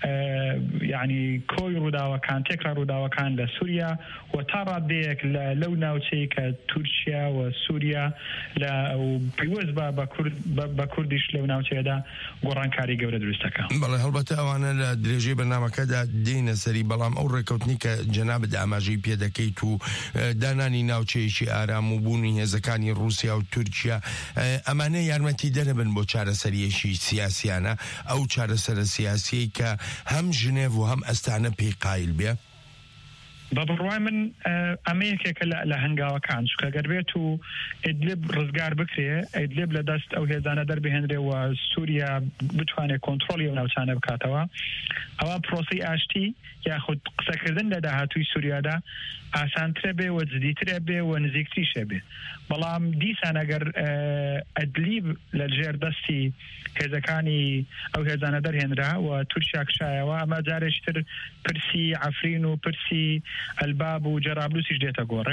یعنی کۆی ڕووداوەکان تێکرا ڕووداوەکان لە سووریا و تا ڕادەیەک لەو ناوچەی کە تورکیا و سووریا لە پەیوەست بە کوردیش لەو ناوچەیەدا گۆڕانکاری گەورە دروستەکە. بەڵێ هەڵبەتە ئەوانە لە درێژەی بەرنامەکەدا دێنە سەری بەڵام ئەو ڕێکەوتنی کە جەنابەت ئاماژەی پێ دەکەیت و دانانی ناوچەیەکی ئارام و بوونی هێزەکانی رووسیا و تورکیا ئەمانە یارمەتی دەرەبن بۆ چارەسەریەشی سیاسیانە ئەو چارەسەرە سیاسی کە هەم ژنێڤ و هەم ئەستانە پێی قایل بێ؟ بە بڕوای من ئەمە یەکێکە لە هەنگاوەکان چکە گەر بێت و ئیدلیب ڕزگار بکرێ ئیدلیب لە دەست ئەو هێزانە دەربهێنرێ و سووریا بتوانێت کۆنتڕۆلی ئەو ناوچانە بکاتەوە ئەوە پرۆسەی ئاشتی یاخود قسەکردن لە داهاتووی سووریادا ئاسانترە بێ و جدیترە بێ و نزیکتریشە بێ بەڵام دیسان ئەگەر ئەدلیب لە ژێر دەستی هێزەکانی ئەو هێزانە دەرهێنرا و تورکیا کشایەوە ئەمە جارێکتر پرسی عەفرین و پرسی ئەلباب و جەرابلوسیش دێتە گۆڕێ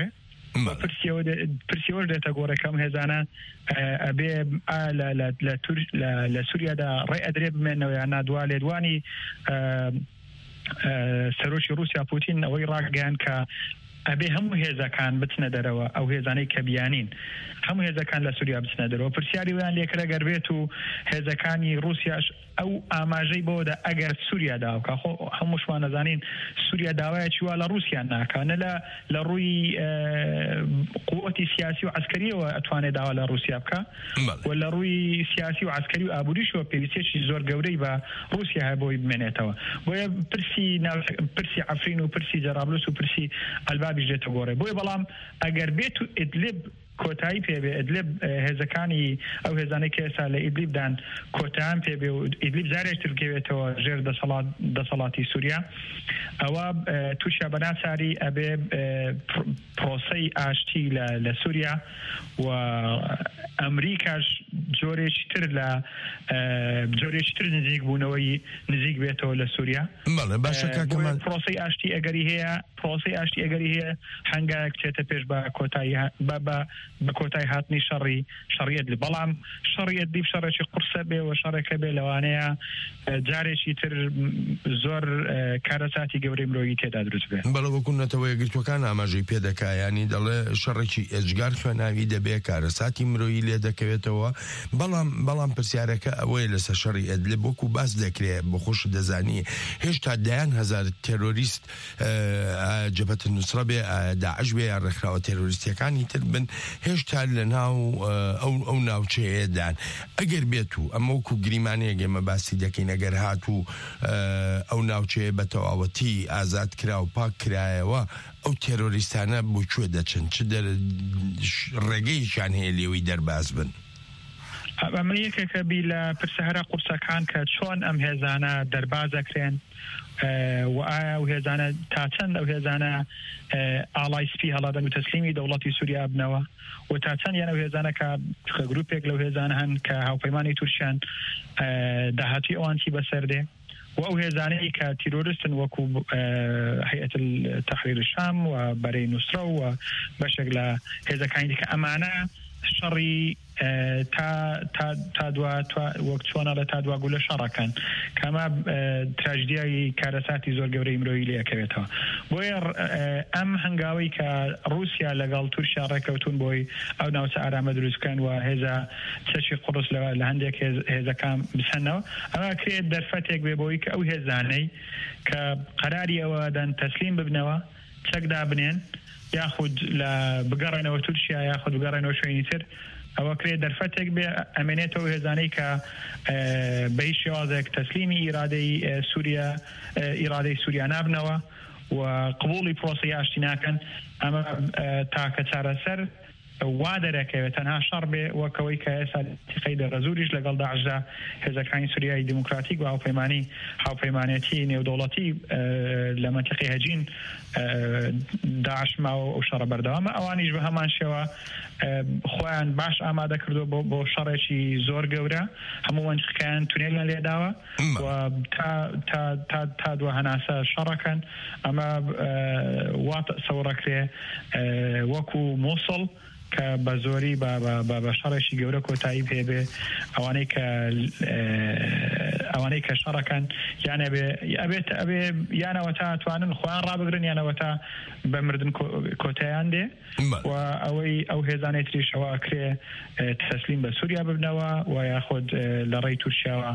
پرسیەوەش دێتە گۆڕێ کەم هێزانە ئەبێ لە سووریادا ڕێ ئەدرێ بمێنەوە یان نادوا لێدوانی سەرۆکی رووسیا پوتین ئەوەی ڕاگەیان کە ئەبێ هەموو هێزەکان بچنە دەرەوە ئەو هێزانەی کە بیانین هەموو هێزەکان لە سووریا بچنە دەرەوە پرسیاری ویان لێکرا گەر بێت و هێزەکانی رووسیاش ئەو ئاماژەی بۆدا ئەگەر سووریا داوکە هەمووشمان نەزانین سووریا داوایەکی وا لە رووسیان ناکانە لە لە ڕووی قووەتی سیاسی و عسکەریەوە ئەتوانێت داوا لە رووسیا بکە و لە ڕووی سیاسی و عسکەری و ئابووریشەوە پێویستێکی زۆر گەورەی بە رووسیا هەیە بۆی بمێنێتەوە بۆیە پرسی پرسی عەفرین و پرسی جەرابلوس و پرسی ئەلبابیش دێتە گۆڕێ بۆیە بەڵام ئەگەر بێت و ئیدلیب کۆتایی پێبێ ئیدلیب هێزەکانی ئەو هێزانەی کە ئێستا لە ئیدلیبدان کۆتاییان پێبێ و ئیدلیب جارێکتر بکەوێتەوە ژێر دەسەڵاتی سووریا ئەوە تووشە بەناچاری ئەبێ پرۆسەی ئاشتی لە سووریا و ئەمریکاش جۆرێکی تر لە جۆرێکی تر نزیک بوونەوەی نزیک بێتەوە لە سووریا پرۆسەی ئاشتی ئەگەری هەیە پرۆسەی ئاشتی ئەگەری هەیە هەنگایەک چێتە پێش بە کۆتایی بە کۆتای هاتنی شەڕی شەڕی ئەدلیب بەڵام شەڕی ئەدلیب شەڕێکی قورسە بێ و شەڕێکە بێ لەوانەیە جارێکی تر زۆر کارەساتی گەورەی مرۆیی تێدا دروست بێ بەڵێ وەکو نەتەوە یەکگرتوەکان ئاماژەی پێ دەکا ینی دەڵێ شەڕێکی ئێجگار خوێناوی دەبێ کارەساتی مرۆیی لێ دەکەوێتەوە بەڵام بەڵام پرسیارەکە ئەوەیە لەسەر شەڕی ئەدلیب وەکو باس دەکرێت بەخۆش دەزانی هێشتا دەیان هەزار تێرۆریست جەبهەت نوسرە بێ داعش بێ یان ڕێکخراوە تێرۆریستیەکانی تر بن هێشتا لە ناو ئەو ناوچەیەدان ئەگەر بێت و ئەمە وەکو گریمانەیە گێمە باسی دەکەین ئەگەر هات و ئەو ناوچەیە بە تەواوەتی ئازاد کرا و پاک کرایەوە ئەو تێرۆریستانە بۆ کوێ دەچن چ ڕێگەیشان هەیە لێوەی دەرباز بن ئەمە یەکێکە بی لە پرسەهرە قورسەکان کە چۆن ئەم هێزانە دەرباز دەکرێن و ئایا ئەو هێزانە تا چەند ئەو هێزانە ئاڵای سپی هەڵادەن و تەسلیمی دەوڵەتی سووریا بنەوە و تا چەند یان ئەو هێزانە کە گروپێک لەو هێزانە هەن کە هاوپەیمانی تورکیان داهاتوی ئەوانچی بەسەردێ و ئەو هێزانەی کە تیرۆریستن وەکو هەیئەت تەحریر الشام و بەرەی نوسرە و بەشێک لە هێزەکانی دیکە ئەمانە شەڕی تا تا دوا وەک چۆنە لە تا دوا گولە شەڕەکەن کەمە تراژدیای کارەساتی زۆر گەورەی مرۆیی لێکەوێتەوە بۆیە ئەم هەنگاوی کە رووسیا لەگەڵ تورکیا ڕێکەوتون بۆی ئەو ناوچە ئارامە دروستکەن و هێزە چەشی قوڕس لە هەندێک هێزەکان بسەنەوە ئەمە کرێت دەرفەتێک بێ بۆی کە ئەو هێزانەی کە قەراری ئەوە دەن تەسلیم ببنەوە چەکدا بنێن یاخود لە بگەڕێنەوە تورکیا یاخود بگەڕێنەوە شوێنی تر ئەوە کرێت دەرفەتێک بێ ئەمێنێتەوە هێزانەی کە بەی شێوازێک تەسلیمی ئیرادەی سووریا ئیرادەی سووریا نابنەوە و قبوڵی پرۆسی ئاشتی ناکەن ئەمە تاکە چارەسەر وا دەرەکەوێت تەنها شەڕ بێ وەکەوەی کە ئێستا تیقەی دەڕەزوریش لەگەڵ داعشدا هێزەکانی سووریای دیموکراتیک و هاوپەیمانی هاوپەیمانێتی نێودەوڵەتی لە مەنتیقی هەجین داعش ماوە ئەو شەڕە بەردەوامە ئەوانیش بە هەمان شێوە خۆیان باش ئامادە کردو بۆ شەڕێکی زۆر گەورە هەموو وەنجەکان تونێلیان لێداوە و تا دووە هەناسە شەڕەکەن ئەمە وا سەوڕەکرێ وەکو مووسڵ کە بە زۆری بە شەڕێکی گەورە کۆتایی پێبێ ئەوانەی کە ئەوانەی کە شەڕەکەن یانە بێ ئەبێت ئەبێ یانەوە تا توانن خۆیان ڕابگرن یانەوە تا بە مردن کۆتاییان دێ و ئەوەی ئەو هێزانەی تریشەوە ئەکرێ تەسلیم بە سووریا ببنەوە و یاخود لە ڕێی تورکیاوە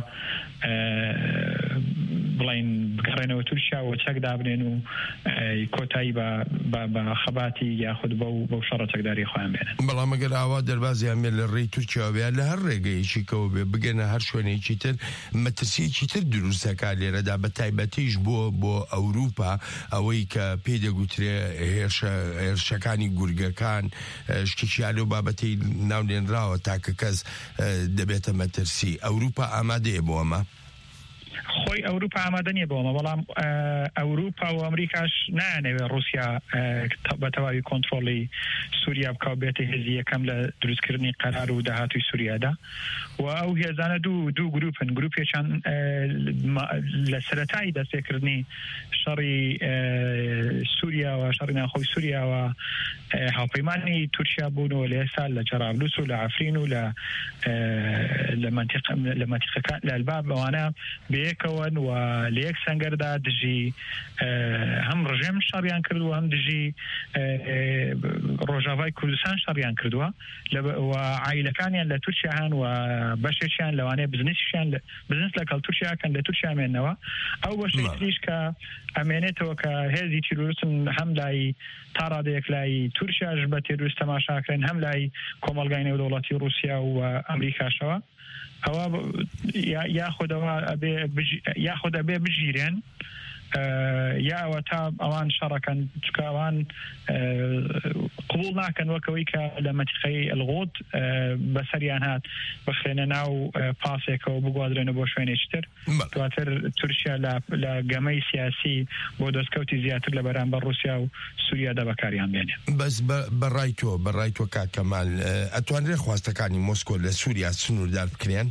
بڵین بگەڕێنەوە تورکیا و چەک دابنێن و کۆتایی بە خەباتی یاخود بەو شەڕە چەکداری خۆیان بێنن بەڵام ئەگەر ئاوا دەربازیان بێت لە ڕێی تورکیاوە لە هەر ڕێگەیەکی کەوە بێ بگەنە هەر شوێنێکی تر مەترسیەکی تر دروستەکە لێرەدا بە تایبەتیش بۆ بۆ ئەوروپا ئەوەی کە پێی دەگوترێ هێرشەکانی گورگەکان شتێکیان لەو بابەتەی ناونێنراوە تاکە کەس دەبێتە مەترسی ئەوروپا ئامادەیە بۆ ئەمە خۆی ئەوروپا ئامادە نیە بۆمە بەڵام ئەوروپا و ئەمریکاش نایانەوێت رووسیا بە تەواوی کۆنتترۆلی سووریا بکاو بێتە هێزی یەکەم لە دروستکردنی قەرار و داهاتوی سووریادا و ئەو هێزانە دوو دوو گروپن گروپێکیان لە سەرەتایی دەستێکردنی شەڕی سووریا و شەڕی ناوخۆی سووریا و هاوپەیمانی تورکیا بوونەوە لە ئێستا لە جەرابلوس و لە عەفرین و لە لە مەنتیقەکان لە ئەلباب ئەوانە بەیەکەوەن و لە یەک سەنگەردا دژی هەم ڕژێم شەڕیان کردووە هەم دژی ڕۆژاوای کوردستان شەڕیان کردووە و عایلەکانیان لە تورکیا هەن و بەشێکیان لەوانەیە بزنسیشیان بزنس لە کەڵ تورکیا کەن لە تورکیا مێنەوە ئەو بەشەی تریش کە ئەمێنێتەوە کە هێزی تیرۆریستن هەم لای تا ڕادەیەک لای تورکیاش بە تێروریست تەماشاکرێن هەم لای کۆمەڵگای نێودەوڵەتی رووسیا و ئەمریکاشەوە ئەوە یاخودەوە یاخود ئەبێ بژیرێن یا ئەوە تا ئەوان شەڕەکەن چکە ئەوان قبول ناکەن وەکەوەی کە لە مەتیقەی ئەلغۆت بەسەریان هات بخێنە ناو پاسێکەوە بگوادرێنە بۆ شوێنێکی تر دواتر تورکیا لە گەمەی سیاسی بۆ دەستکەوتی زیاتر لە بەرامبەر رووسیا و سووریا دەبەکاریان بێنێ بەس بەڕای تۆ بەڕای تۆ کاک کەمال ئەتوانرێ خواستەکانی مۆسکۆ لە سووریا سنووردار بکرێن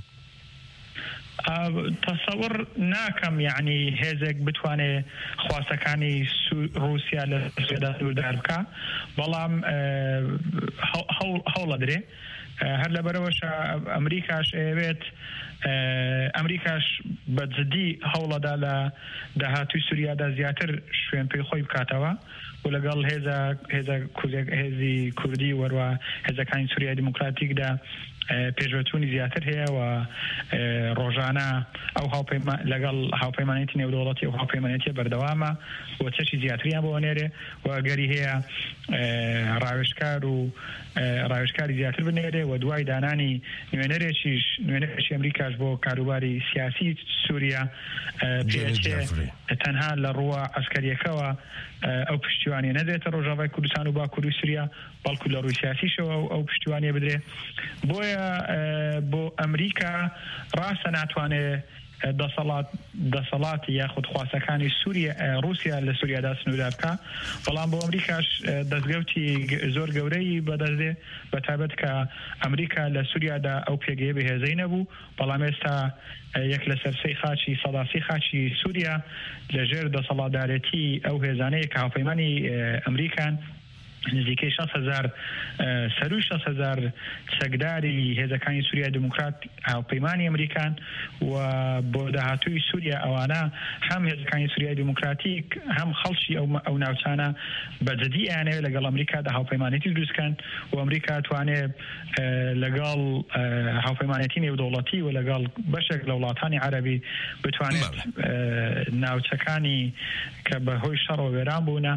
تەسەوڕ ناکەم یعنی هێزێک بتوانێت خواستەکانی رووسیا لە سوێدا سنووردار بکە بەڵام هەوڵە درێ هەر لەبەرەوەش ئەمریکاش ئەوێت ئەمریکاش بە جدی هەوڵەدا لە داهاتوی سووریادا زیاتر شوێن پێی خۆی بکاتەوە و لەگەڵ هێزی کوردی وەروە هێزەکانی سووریای دیموکراتیکدا پێشوەچوونی زیاتر هەیە و ڕۆژانە ئەو لەگەڵ هاوپەیمانێتی نێودەوڵەتی و هاوپەیمانێتی بەردەوامە و چەشی زیاتریان بۆ نێرێ و گەری هەیە ڕاوێژکار و ڕاوێژکاری زیاتر بنێرێ و دوای دانانی نوێنەرێکیش نوێنەرێکی ئەمریکاش بۆ کاروباری سیاسی سووریا پێچێ تەنها لە ڕووە عەسکەریەکەوە ئەو پشتیوانیە نەدرێتە ڕۆژاوای کوردستان و باکوور و سووریا بەڵکو لە ڕووی سیاسیشەوە ئەو پشتیوانیە بدرێ بۆیە بۆ ئەمریکا ڕاستە ناتوانێت دەسەڵات دەسەڵاتی یاخود خواستەکانی سووریا رووسیا لە سووریادا سنووردار بکە بەڵام بۆ ئەمریکاش دەستگەوتی زۆر گەورەی بەدەستێ بە تایبەت کە ئەمریکا لە سووریادا ئەو پێگەیە بەهێزەی نەبوو بەڵام ئێستا یەک لە سەرسەی خاچی سەداسی خاچی سووریا لەژێر دەسەڵاتدارەتی ئەو هێزانەیە کە هاوپەیمانی ئەمریکان نزیکەی شەش هەزار سەروی شەش هەزار چەکداری هێزەکانی سووریای دموکرات هاوپەیمانی ئەمریکان و بۆ داهاتووی سووریا ئەوانە هەم هێزەکانی سووریای دموکراتیک هەم خەڵکی ئەو ناوچانە بەجددی ئەیانەوێت لەگەڵ ئەمریکادا هاوپەیمانێتی دروستکەن و ئەمریکا توانێت لەگەڵ هاوپەیمانێتی نێودەوڵەتی و لەگەڵ بەشێک لە وڵاتانی عەرەبی بتوانێت ناوچەکانی کە بەهۆی شەڕەوە وێران بوونە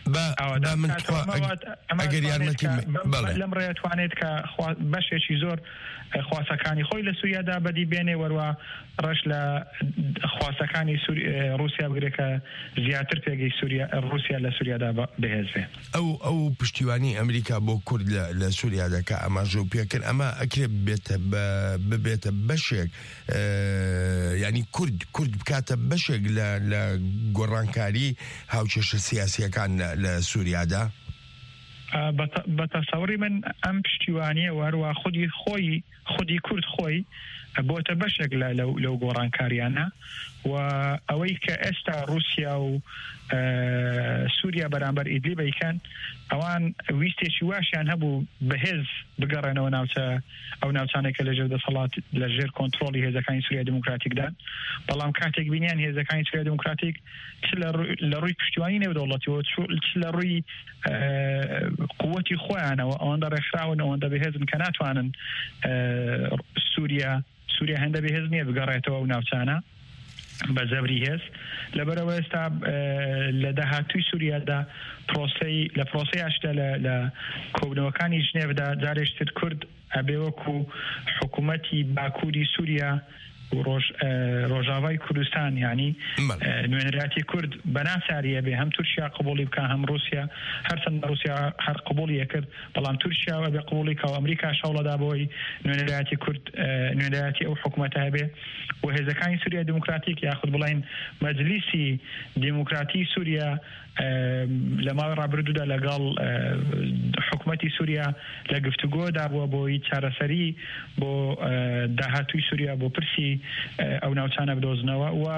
ئەگەر یارمەتی لەم ڕێتوانێت کە بەشێکی زۆر خواسەکانی خۆی لە سووریادا بەدی بێنێ وەروە ڕەش لە خواسەکانی رووسیا بگرێکە زیاتر پێگەی رووسیا لە سووریادا بەهێزێ ئەو ئەو پشتیوانی ئەمریکا بۆ کورد لە سووریا دەکا ئەمە ژۆ پێکرد ئەمە ئەکرێت ببێتە بەشێک ینی کورد کورد بکاتە بەشێک لە گۆڕانکاری هاوچێشە سیاسیەکان لە سووریادا بە تەسەوری من ئەم پشتیوانیە وەروە خودی خۆی خودی کورد خۆی بۆتە بەشێک لەو گۆڕانکاریانە و ئەوەی کە ئێستا رووسیا و سووریا بەرامبەر ئیدلیب بیکەن ئەوان ویستێکی واشیان هەبوو بەهێز بگەڕێنەوە ناوچە ئەو ناوچانێکە لەژێر دەسەڵات لەژێر کۆنتڕۆلی هێزەکانی سووریای دموکراتیکدان بەڵام کاتێک بینیان هێزەکانی سووریای دموکراتیک چ لە ڕووی پشتیوانی نێودەوڵەتیەوە چ لە ڕووی قووەتی خۆیانەوە ئەوەندە ڕێکخراون ئەوەندە بەهێزن کە ناتوانن سووریا سووریا هەندە بەهێز نییە بگەڕێتەوە ئەو ناوچانە بە زەبری هێز لەبەرەوە ئێستا لە داهاتووی سووریادا پرۆسەی لە پرۆسەی ئاشتا لە کۆبنەوەکانی ژنێڤدا جارێشتر کورد ئەبێ وەکو حکوومەتی باکووری سووریا و ڕۆژاوای کوردستان یعنی نوێنەراتی کورد بەناساریە بێ هەم تورکیا قبولی بکە هەم رووسیا هەرچەند رووسیا هەر قبولیە کرد بەڵام تورکیا بێ قبولی کە ئەمریکا شەوڵەدا بۆی نوێنەراتی کورد نوێنەراتی ئەو حکوومەتە هەبێ و هێزەکانی سووریا دموکراتیک یاخود بڵین مەجلیسی دیموکراتی سووریا لە ماوەی ڕابردوودا لەگەڵ حکوومەتی سووریا لە گفتوگۆدا بووە بۆی چارەسەری بۆ داهاتووی سووریا بۆ پرسی ئەو ناوچانە بدۆزنەوە و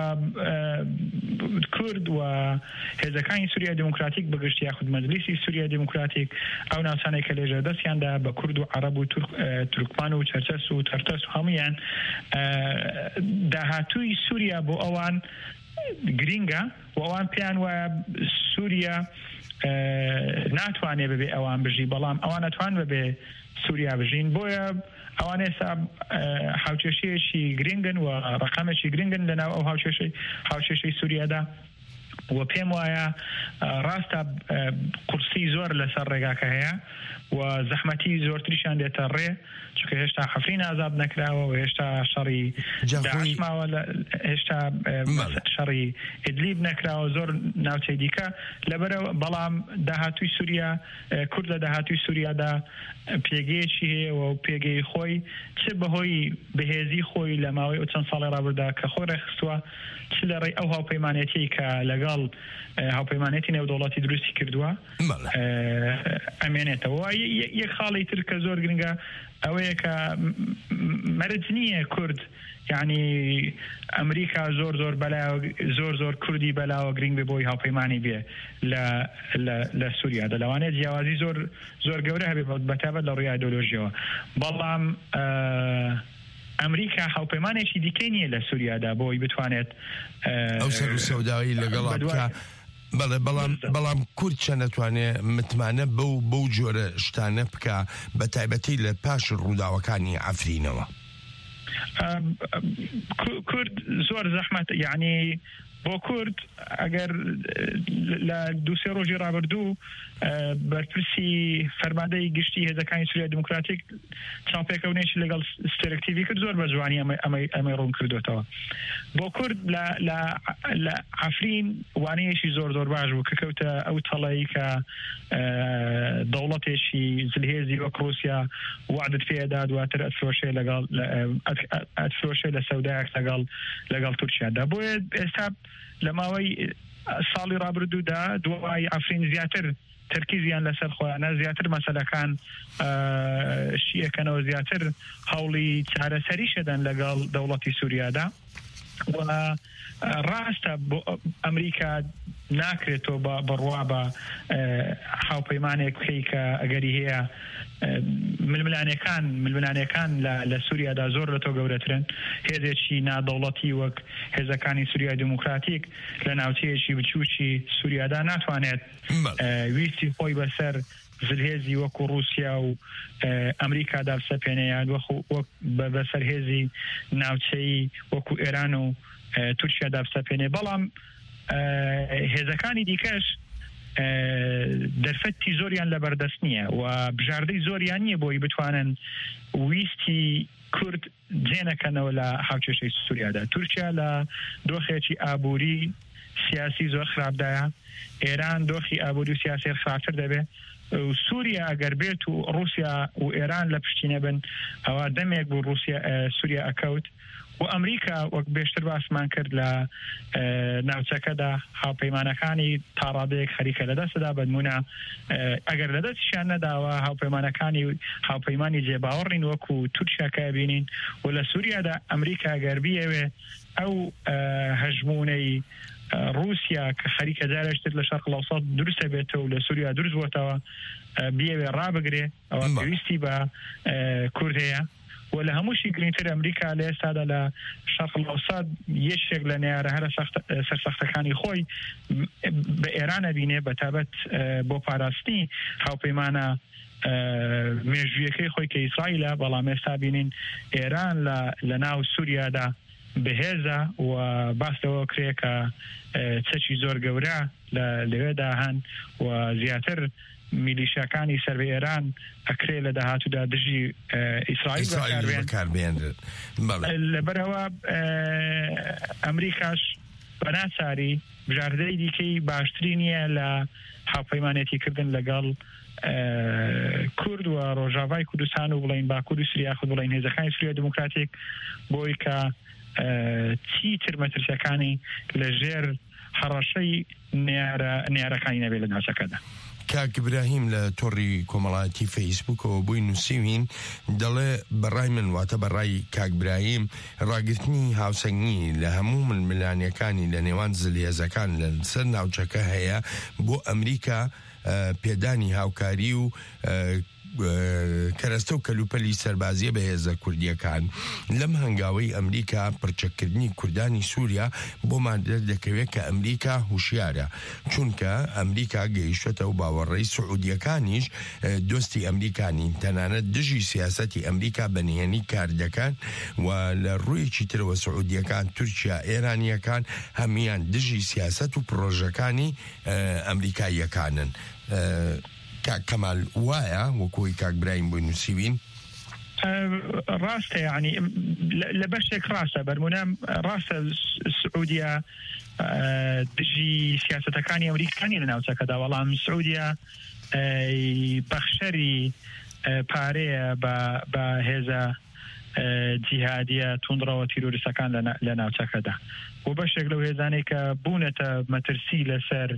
کورد و هێزەکانی سووریا دموکراتیک بەگشت یاخود مەجلیسی سووریا دموکراتیک ئەو ناوچانێک کە لێژە دەستیاندا بە کورد و عەرەب و تورکمان و چەرچەس و تەرتەس و هەمویان داهاتووی سووریا بۆ ئەوان گرینگە و ئەوان پێیان وایە سووریا ناتوانێ ببێ ئەوان بژی بەڵام ئەوان ناتوان ببێ سووریا بژین بۆیە ئەوان ئێستا هاوچێشەیەکی گرنگن و ڕقەمێکی گرنگن لەناو ئەو هاوچێشەی هاوچێشەی سووریادا و پێم وایە ڕاستە قورسی زۆر لەسەر ڕێگاکە هەیە و زەحمەتی زۆرتریشان دێتە ڕێ چونکە هێشتا حەفرین ئازاد نەکراوە و هێشتا شەڕی داعشماوە هێشتا شەڕی ئیدلیب نەکراوە زۆر ناوچەی دیکە لەبەرەوە بەڵام داهاتووی سووریا کورد لە داهاتووی سووریادا پێگەیەکی هەیە و پێگەی خۆی چ بەهۆی بەهێزی خۆی لە ماوەی چەند ساڵی ڕابردا کە خۆی ڕێخستووە چ لە ڕێی ئەو هاوپەیمانێتی کە لەگەڵ هاوپەیمانێتی نێودەوڵەتی دروستی کردووە ئەمێنێتەوە یەک خاڵی تر کە زۆر گرنگە ئەوەیە کە مەرج نییە کورد یعنی ئەمریکا زۆر زۆر بەلاوە زۆر زۆر کوردی بەلاوە گرنگ بێ بۆی هاوپەیمانی بێ لە سووریا دەلەوانێت جیاوازی زۆر زۆر گەورە هەبێ بەتابەت لە ڕووی ئایدۆلۆژیەوە بەڵام ئەمریکا هاوپەیمانێکی دیکەی نییە لە سووریادا بۆی بتوانێت ئەو سەر و سەوداوی لەگەڵ بەڵێ بەڵام بەڵام کورد چە نەتوانێت متمانە بەو بەو جۆرە شتانە بکە بە تایبەتی لە پاش ڕووداوەکانی ئەفرینەوە کورد زۆر زەحمەت یعنی بۆ کورد ئەگەر لە دووسێ ڕۆژی ڕابردوو بەرپرسی فەرماندەی گشتی هێزەکانی سووریا دموکراتیک چاوپێکەونێکی لەگەڵ ستێرەکتیڤی کرد زۆر بە جوانی ئەمەی ڕوون کردوێتەوە بۆ کورد لە عەفرین وانەیەکی زۆر زۆر باش بوو کە کەوتە ئەو تەڵەی کە دەوڵەتێکی زلهێزی وەک رووسیا وعدت پێدا دواتر ئەتفرۆشێ لەگەڵ ئەتفرۆشێ لە سەودایەک لەگەڵ لەگەڵ تورکیادا بۆیە ئێستا لە ماوەی ساڵی ڕابردوودا دوای عەفرین زیاتر ترکیزیان لەسەر خۆیانە زیاتر مەسەلەکان شیەکەنەوە زیاتر هەوڵی چارەسەری شەدەن لەگەڵ دەوڵەتی سووریادا و ڕاستە بۆ ئەمریکا ناکرێتەوە بڕوا بە هاوپەیمانێک بکەی کە ئەگەری هەیە ململانەکان ململانەکان لە سووریادا زۆر لە تۆ گەورەترن هێزێکی نادەوڵەتی وەک هێزەکانی سووریای دموکراتیک لە ناوچەیەکی بچووکی سووریادا ناتوانێت ویستی خۆی بەسەر زلهێزی وەکو رووسیا و ئەمریکادا بسەپێنەیە بەسەر هێزی ناوچەی وەکو ئێران و تورکیادا بسەپێنێ بەڵام هێزەکانی دیکەش دەرفەتی زۆریان لە بەردەست نییە و بژاردەی زۆریان نییە بۆی بتوانن ویستی کورد جێنەکەنەوە لە هاوچێشەی سووریادا. تورکیا لە دۆخێکی ئابووری سیاسی زۆر خراپدایە، ئێران دۆخی ئابووری و سیاسی خراپتر دەبێت و سووریا ئەگەر بێت و رووسیا و ئێران لە پشتینە بن ئەوە دەمێک بۆ سووریا ئەکەوت و ئەمریکا وەک بێشتر باسمان کرد لە ناوچەکەدا هاوپەیمانەکانی تاڕادەیەک خەریکە لەدەستدا بەنمونە ئەگەر لەدەستیان نەداوە هاوپەیمانەکانی هاوپەیمانی جێباوەڕین وەکو تورکیاکە بینین و لە سووریادا ئەمریکا ئەگەر بیەوێ ئەو هەژمونەی رووسیا کە خەریکە جارێشتر لە شەرق ئەڵەوسەط دروستە بێتەوە و لە سووریا دروست بووەتەوە بیەوێ ڕابگرێ ئەوە پێویستی بە کورد هەیە و لە هەمووشی گرنگتر ئەمریکا لە ئێستادا لە شەرق ئەڵەوسەط یەکێک لە نێارە هەرە سەرسەختەکانی خۆی بە ئێران ئەبینێ بەتابەت بۆ پاراستنی هاوپەیمانە مێژوویەکەی خۆی کە ئیسرائیلە بەڵام ئێستا بینین ئێران لە ناو سووریادا بەهێزە و باستەوە کرێ کە چەکی زۆر گەورە لەوێدا هەن و زیاتر میلیشیاکانی سەر بە ئێران ئەکرێ لە داهاتوودا دژی ئیسرائیل بەکاربێنرێت. لەبەرەوە ئەمریکاش بەناچاری بژاردەی دیکەی باشتری نییە لە هاوپەیمانێتیکردن لەگەڵ کورد و ڕۆژاوای کوردستان و بڵین باکوور و سوریا خود بڵین هێزەکانی سووریا دموکراتیک بۆی کە چیتر مەترسیەکانی لە ژێر هەڕەشەی نێارەکانی نەبێت لە ناوچەکەدا. کاک ئیبراهیم لە تۆڕی کۆمەڵایەتی فەیسبووکەوە بووی نووسیوین دەڵێ بەڕای من واتە بەڕای کاک ئیبراهیم ڕاگررتنی هاوسەنگی لە هەموو ململانیەکانی لە نێوان زلهێزەکان لە سەر ناوچەکە هەیە بۆ ئەمریکا پێدانی هاوکاری و کەرەستە و کەلوپەلی سەربازیە بە هێزە کوردیەکان لەم هەنگاوەی ئەمریکا پرچەکردنی کوردانی سووریا بۆمان دەکەوێت کە ئەمریکا هوشیارە چونکە ئەمریکا گەیشتە و باوەڕێی سعودیەکانیش دۆستی ئەمریکانی تەنانەت دژی سیاسەتی ئەمریکا بەنهێنی کاردەکان و لە ڕوویەکی ترەوە سعودیەکان تورکیا ئێرانیەکان هەمیان دژی سیاسەت و پرۆژەکانی ئەمریکاییەکانن. کەمال وایە وەکۆی کاک ئیبراهیم بۆی نووسیوین ڕاستە یعنی لە بەشێک ڕاستە بەرمونە ڕاستە سعودیا دژی سیاسەتەکانی ئەمریکانی لە ناوچەکەدا بەڵام سعودیا بەخشەری پارەیە بە هێزە جیهادیە توندڕەوە تیرۆریستەکان لە ناوچەکەدا و بەشێک لەو هێزانەی کە بوونەتە مەترسی لەسەر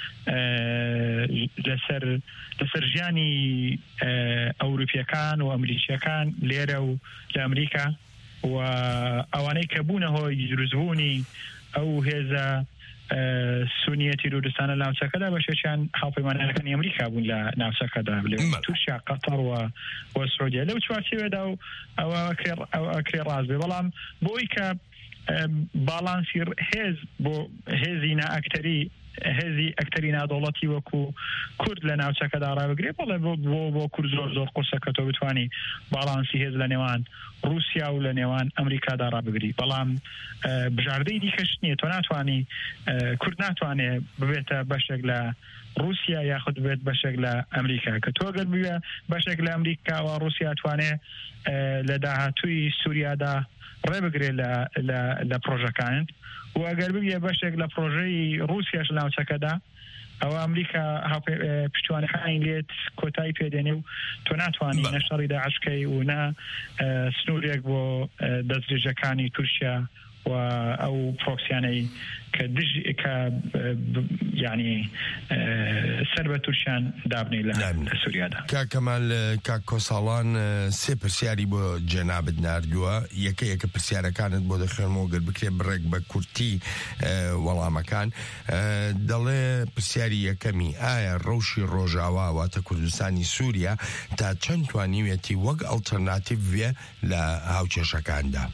لەسەر لەسەر ژیانی ئەوروپیەکان و ئەمریکیەکان لێرە و لە ئەمریکا و ئەوانەی کە بوونە هۆی دروستبوونی ئەو هێزە سونیە تیرۆریستانە لە ناوچەکەدا بەشێکیان هاوپەیمانەکانی ئەمریکا بوون لە ناوچەکەدا تورکیا قەتەر و سعودیا لەو چوارچێوێدا و ئەوە ئەکرێ ڕاست بێ بەڵام بۆی کە باڵانسی هێز بۆ هێزی نائەکتەری هێزی ئەکتەری نادوڵەتی وەکو کورد لە ناوچەکەدا ڕابگرێ بەڵێ بۆ بۆ کورد زۆر زۆر قورسەکە تۆ بتوانی باڵانسی هێز لە نێوان رووسیا و لە نێوان ئەمریکادا ڕابگری بەڵام بژاردەی دیکەش نییە تۆ ناتوانانی کورد ناتوانێت ببێتە بەشێک لە رووسیا یاخود بێت بەشێک لە ئەمریکا کە تۆ گەر بووە بەشێک لە ئەمریکا و رووسیا توانێت لە داهاتووی سووریادا ڕێبگرێ لە پرۆژەکان و ئەگەر ببیە بەشێک لە پرۆژەی رووسیاش لە ناوچەکەدا ئەوە ئەمریکا پشتوانەکانی لێت کۆتایی پێدێنێ و تۆ ناتوانانی نەشەڕی داعشکەی و نە سنوورێک بۆ دەستدرێژەکانی تورکیا و ئەو پرۆکسیانەی کە دژ کە یعنی سەر بە تورکیان دابنێ لە سووریادا. کاکەمال کاک کۆساڵان سێ پرسیاری بۆ جەنابەت ناردووە. یەکە یەکە پرسیارەکانت بۆ دەخێنمەوە گەر بکرێ بڕێک بە کورتی وەڵامەکان. دەڵێ پرسیاری یەکەمی ئایا ڕەوشی ڕۆژاوا واتە کوردستانی سووریا تا چەند توانیوێتی وەک ئەڵتەرناتیڤ بێ لە هاوچێشەکاندا؟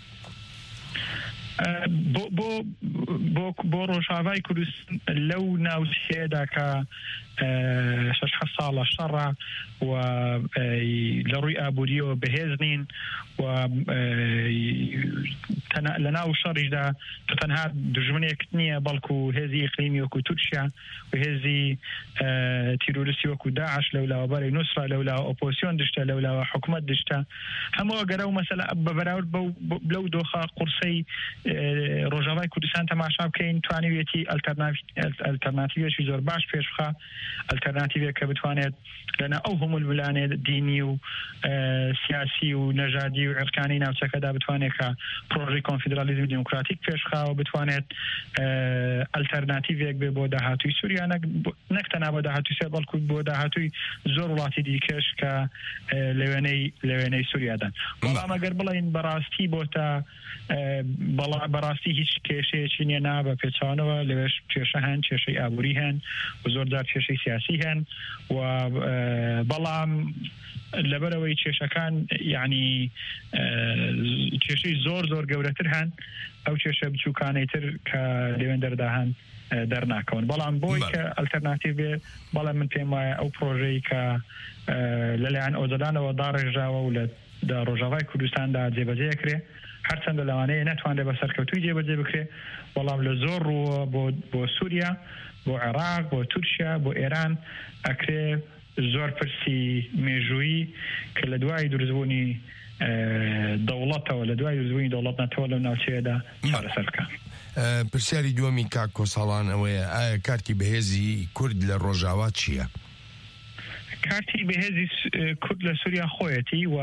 بۆ ڕۆژاوای کوردستان لەو ناوچەیەدا کە شەش حەوت ساڵە شەڕە و لە ڕووی ئابووریەوە بەهێز نین و لە ناو شەڕیشدا تەنها دوژمنێک نییە بەڵکو هێزی ئیقلیمی وەکو تورکیا و هێزی تیرۆریستی وەکو داعش لەولاوەبەری نوسرا لەولاوە ئۆپۆزیسیۆن دشتە لەولاوە حکومەت دشتە هەموو گەرە و مەسەلە بەبەراورد لەو دۆخە قورسەی ڕۆژاوای کوردستان تەماشا بکەین توانیوێتی ئەلتەرناتیڤێکی زۆر باش پێشبخە ئەلتەرناتیڤێک کە بتوانێت لەنا ئەو هەموو ملانێ دینی و سیاسی و نەژادی و عێرقانی ناوچەکەدا بتوانێت کە پرۆژەی کۆنفیدرالیزمی دیموکراتیک پێشخاوە بتوانێت ئەلتەرناتیڤێک بێ بۆ داهاتووی سووریا نەک تەنها بۆ داهاتووی سێ بەڵکو بۆ داهاتووی زۆر وڵاتی دیکەش کە لەوێنەی لەوێنەی سووریادان. بەڵام ئەگەر بڵین بەڕاستی بۆ تا بەڕاستی هیچ کێشەیەکی نیە نا بە پێچوانەوە لەوێش کێشە هەن کێشەی ئابووری هەن و زۆرجار کێشەی سیاسی هەن و بەڵام لەبەرەوەی کێشەکان یعنی کێشەی زۆر زۆر گەورەتر هەن ئەو کێشە بچووکانەی تر کە لەوێن دەرداهەن دەرناکەون. بەڵام بۆی کە ئەلتەرناتیڤ بێ بەڵام من پێم وایە ئەو پرۆژەی کە لەلایەن ئۆزەدانەوە داڕێژراوە و لە ڕۆژاوای کوردستاندا جێبەجێکرێ هەرچەندە لەوانەیە نەتوانێت بە سەرکەوتووی جێبەجێ بکرێ بەڵام لە زۆر ڕووە بۆ سووریا بۆ عێراق بۆ تورکیا بۆ ئێران ئەکرێ زۆر پرسی مێژوویی کە لە دوای دروستبوونی دەوڵەتەوە لە دوای دروستبوونی دەوڵەت نەتەوە لەو ناوچەیەدا چارەسەر بکە. پرسیاری دووەمی کاک کۆساڵان ئەوەیە ئایا کارتی بەهێزی کورد لە ڕۆژاوا چییە؟ کارتی بەهێزی کورد لە سووریا خۆیەتی و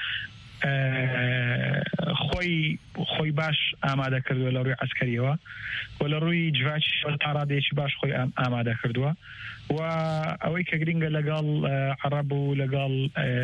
خۆی خۆی باش ئامادە کردووە لە ڕووی عسکەریەوە و لە ڕووی جواچ تاڕادێکی باش خۆی ئامادە کردووە و ئەوەی کە گرنگە لەگەڵ عەرەب و لەگەڵ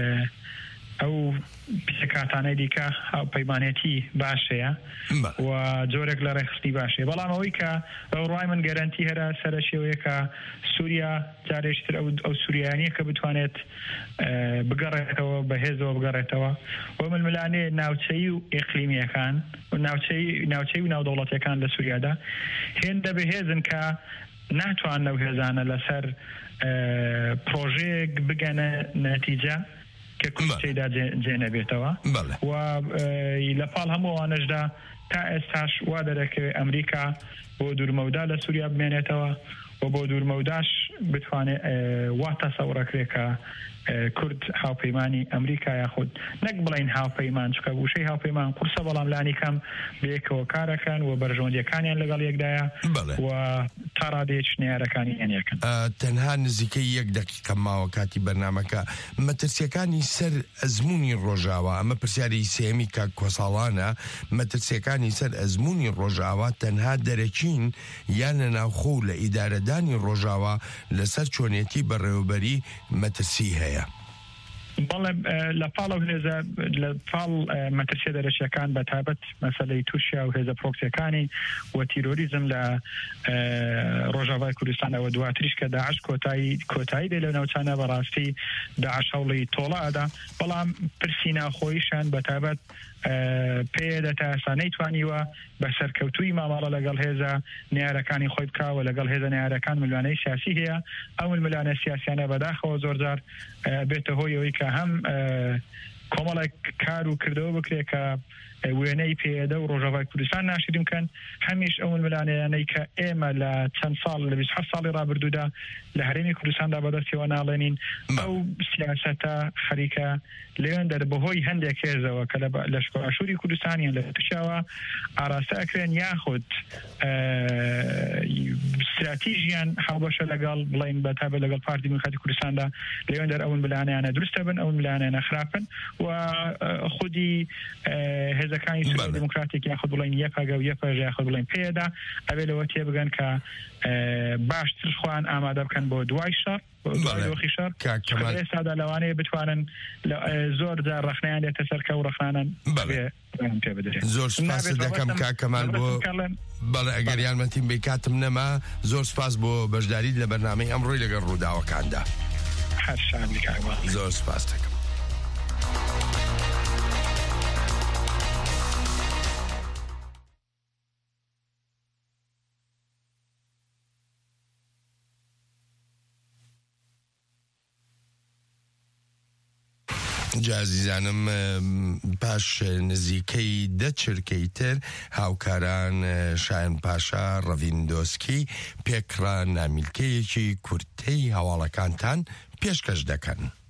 ئەو پێکاتانەی دیکە هاوپەیمانێتی باشەیە و جۆرێک لە ڕێخستی باشێ. بەڵام ئەوەی کە بەڕوای من گەرانتی هەرە سەرە شێوەیە کە سووریا جارێشتر ئەو سووریانیە کە بتوانێت بگەڕێتەوە بەهێزەوە بگەڕێتەوە و ململانێ ناوچەی و ئیقلیمیەکان و ناوچەی و ناودەوڵەتیەکان لە سووریادا هێندە بەهێزن کە ناتوان لەو هێزانە لەسەر پرۆژەیەک بگەنە نەتیجە کە کوشتێدا جێنە بێتەوە و لە پاڵ هەمووانەشدا تا ئێستاش وا دەرەکەوێت ئەمریکا بۆ دوورمەودا لە سووریا بمێنێتەوە و بۆ دوورمەوداش بتوانێت وا تەسەوڕەکرێت کە کورد هاوپەیمانی ئەمریکا یاخود نەک بڵین هاوپەیمان چکە وشەی هاوپەیمان قورسە بەڵام لانی کەم بەیەکەوە کارەکەن و بەرژەوەندیەکانیان لەگەڵ یەکدایە و تا ڕادێک نێارەکانی هێنیەکەن. تەنها نزیکەی یەک دەقیقە ماوە کاتی بەرنامەکە مەترسیەکانی سەر ئەزمموی ڕۆژاوا ئەمە پرسیاری سێمی کاک کۆساڵانە مەترسیەکانی سەر ئەزمموی ڕۆژاوا تەنها دەرەچین یان لە ناوخۆ لە ئیدارەدانی ڕۆژاوا لەسەر چۆنێتی بەڕێوەبەری مەترسی هەیە. بەڵێ لە پاڵەو هێزە لە پاڵ مەترسیە دەرەچیەکان بە تایبەت مەسەلەی تووشیا و هێزە پرۆکسیەکانی و تیرۆریزم لە ڕۆژاوای کوردستانەوە دواتریش کە داعش کۆتایی کۆتایی دێ لە ناوچانە بەڕاستی داعش هەوڵی تۆڵەدا بەڵام پرسی ناخۆیشان بە تایبەت پێدە تا ئێستا نەیتوانیوە بە سەرکەوتووی ماماڵە لەگەڵ هێزە نێارەکانی خۆی بکاوە لەگەڵ هێزە نێارەکان ملوانەی سیاسی هەیە ئەو ملوانە سیاسیانە بەداخەوە زۆرجار بێتە هۆی ئەوەی کە هەم کۆمەڵێک کار و کردەوە بکرێت کە وێنەی پێدە و ڕۆژاوای کوردستان ناشرین بکەن هەمیش ئەو ملوانەیانەی کە ئێمە لە چەند ساڵ لە بیست و حەوت ساڵی ڕابردوودا لە هەرێمی کوردستاندا بەدەستیەوە ناڵێنین ئەو سیاسەتە خەریکە لێوێن دەربەهۆی هەندێک هێزەوە کە لە لەشکۆڕاشووری کوردستانیان لە تووشاوە ئاراستە ئەکرێن یاخود استراتیژیان هاوبەشە لەگەڵ بڵین بەتابە لەگەڵ پارتی دموکراتی کوردستاندا لەوێن دەر ئەوون بلانیانە دروستە بن ئەوون بلانیانە خراپن و خودی هێزەکانی سوێ دموکراتێک یاخود بڵین یەپەگە و یەپەژ یاخود بڵین پێدا ئەوێ لەوە تێبگەن کە باشتر خوان ئامادە بکەن بۆ دوای شەڕ دۆخی شەڕ ئێستادا لەوانەیە بتوانن زۆر جار ڕەخنەیان دێتە سەر کە و ڕەخنانن پێ بدرێت. زۆر سپاس دەکەم کاکەمال بۆ بەڵێ ئەگەر یارمەتیم بێ کاتم نەما زۆر سپاس بۆ بەشداریت لە بەرنامەی ئەمڕۆی لەگەڵ ڕووداوەکاندا. هەر شادی کاکەمال. زۆر سپاس دەکەم. جازیزانم پاش نزیکەی دە چرکەی تر هاوکاران شایان پاشا ڕەڤیندۆسکی پێکڕە نامیلکەیەکی کورتەی هەواڵەکانتان پێشکەش دەکەن.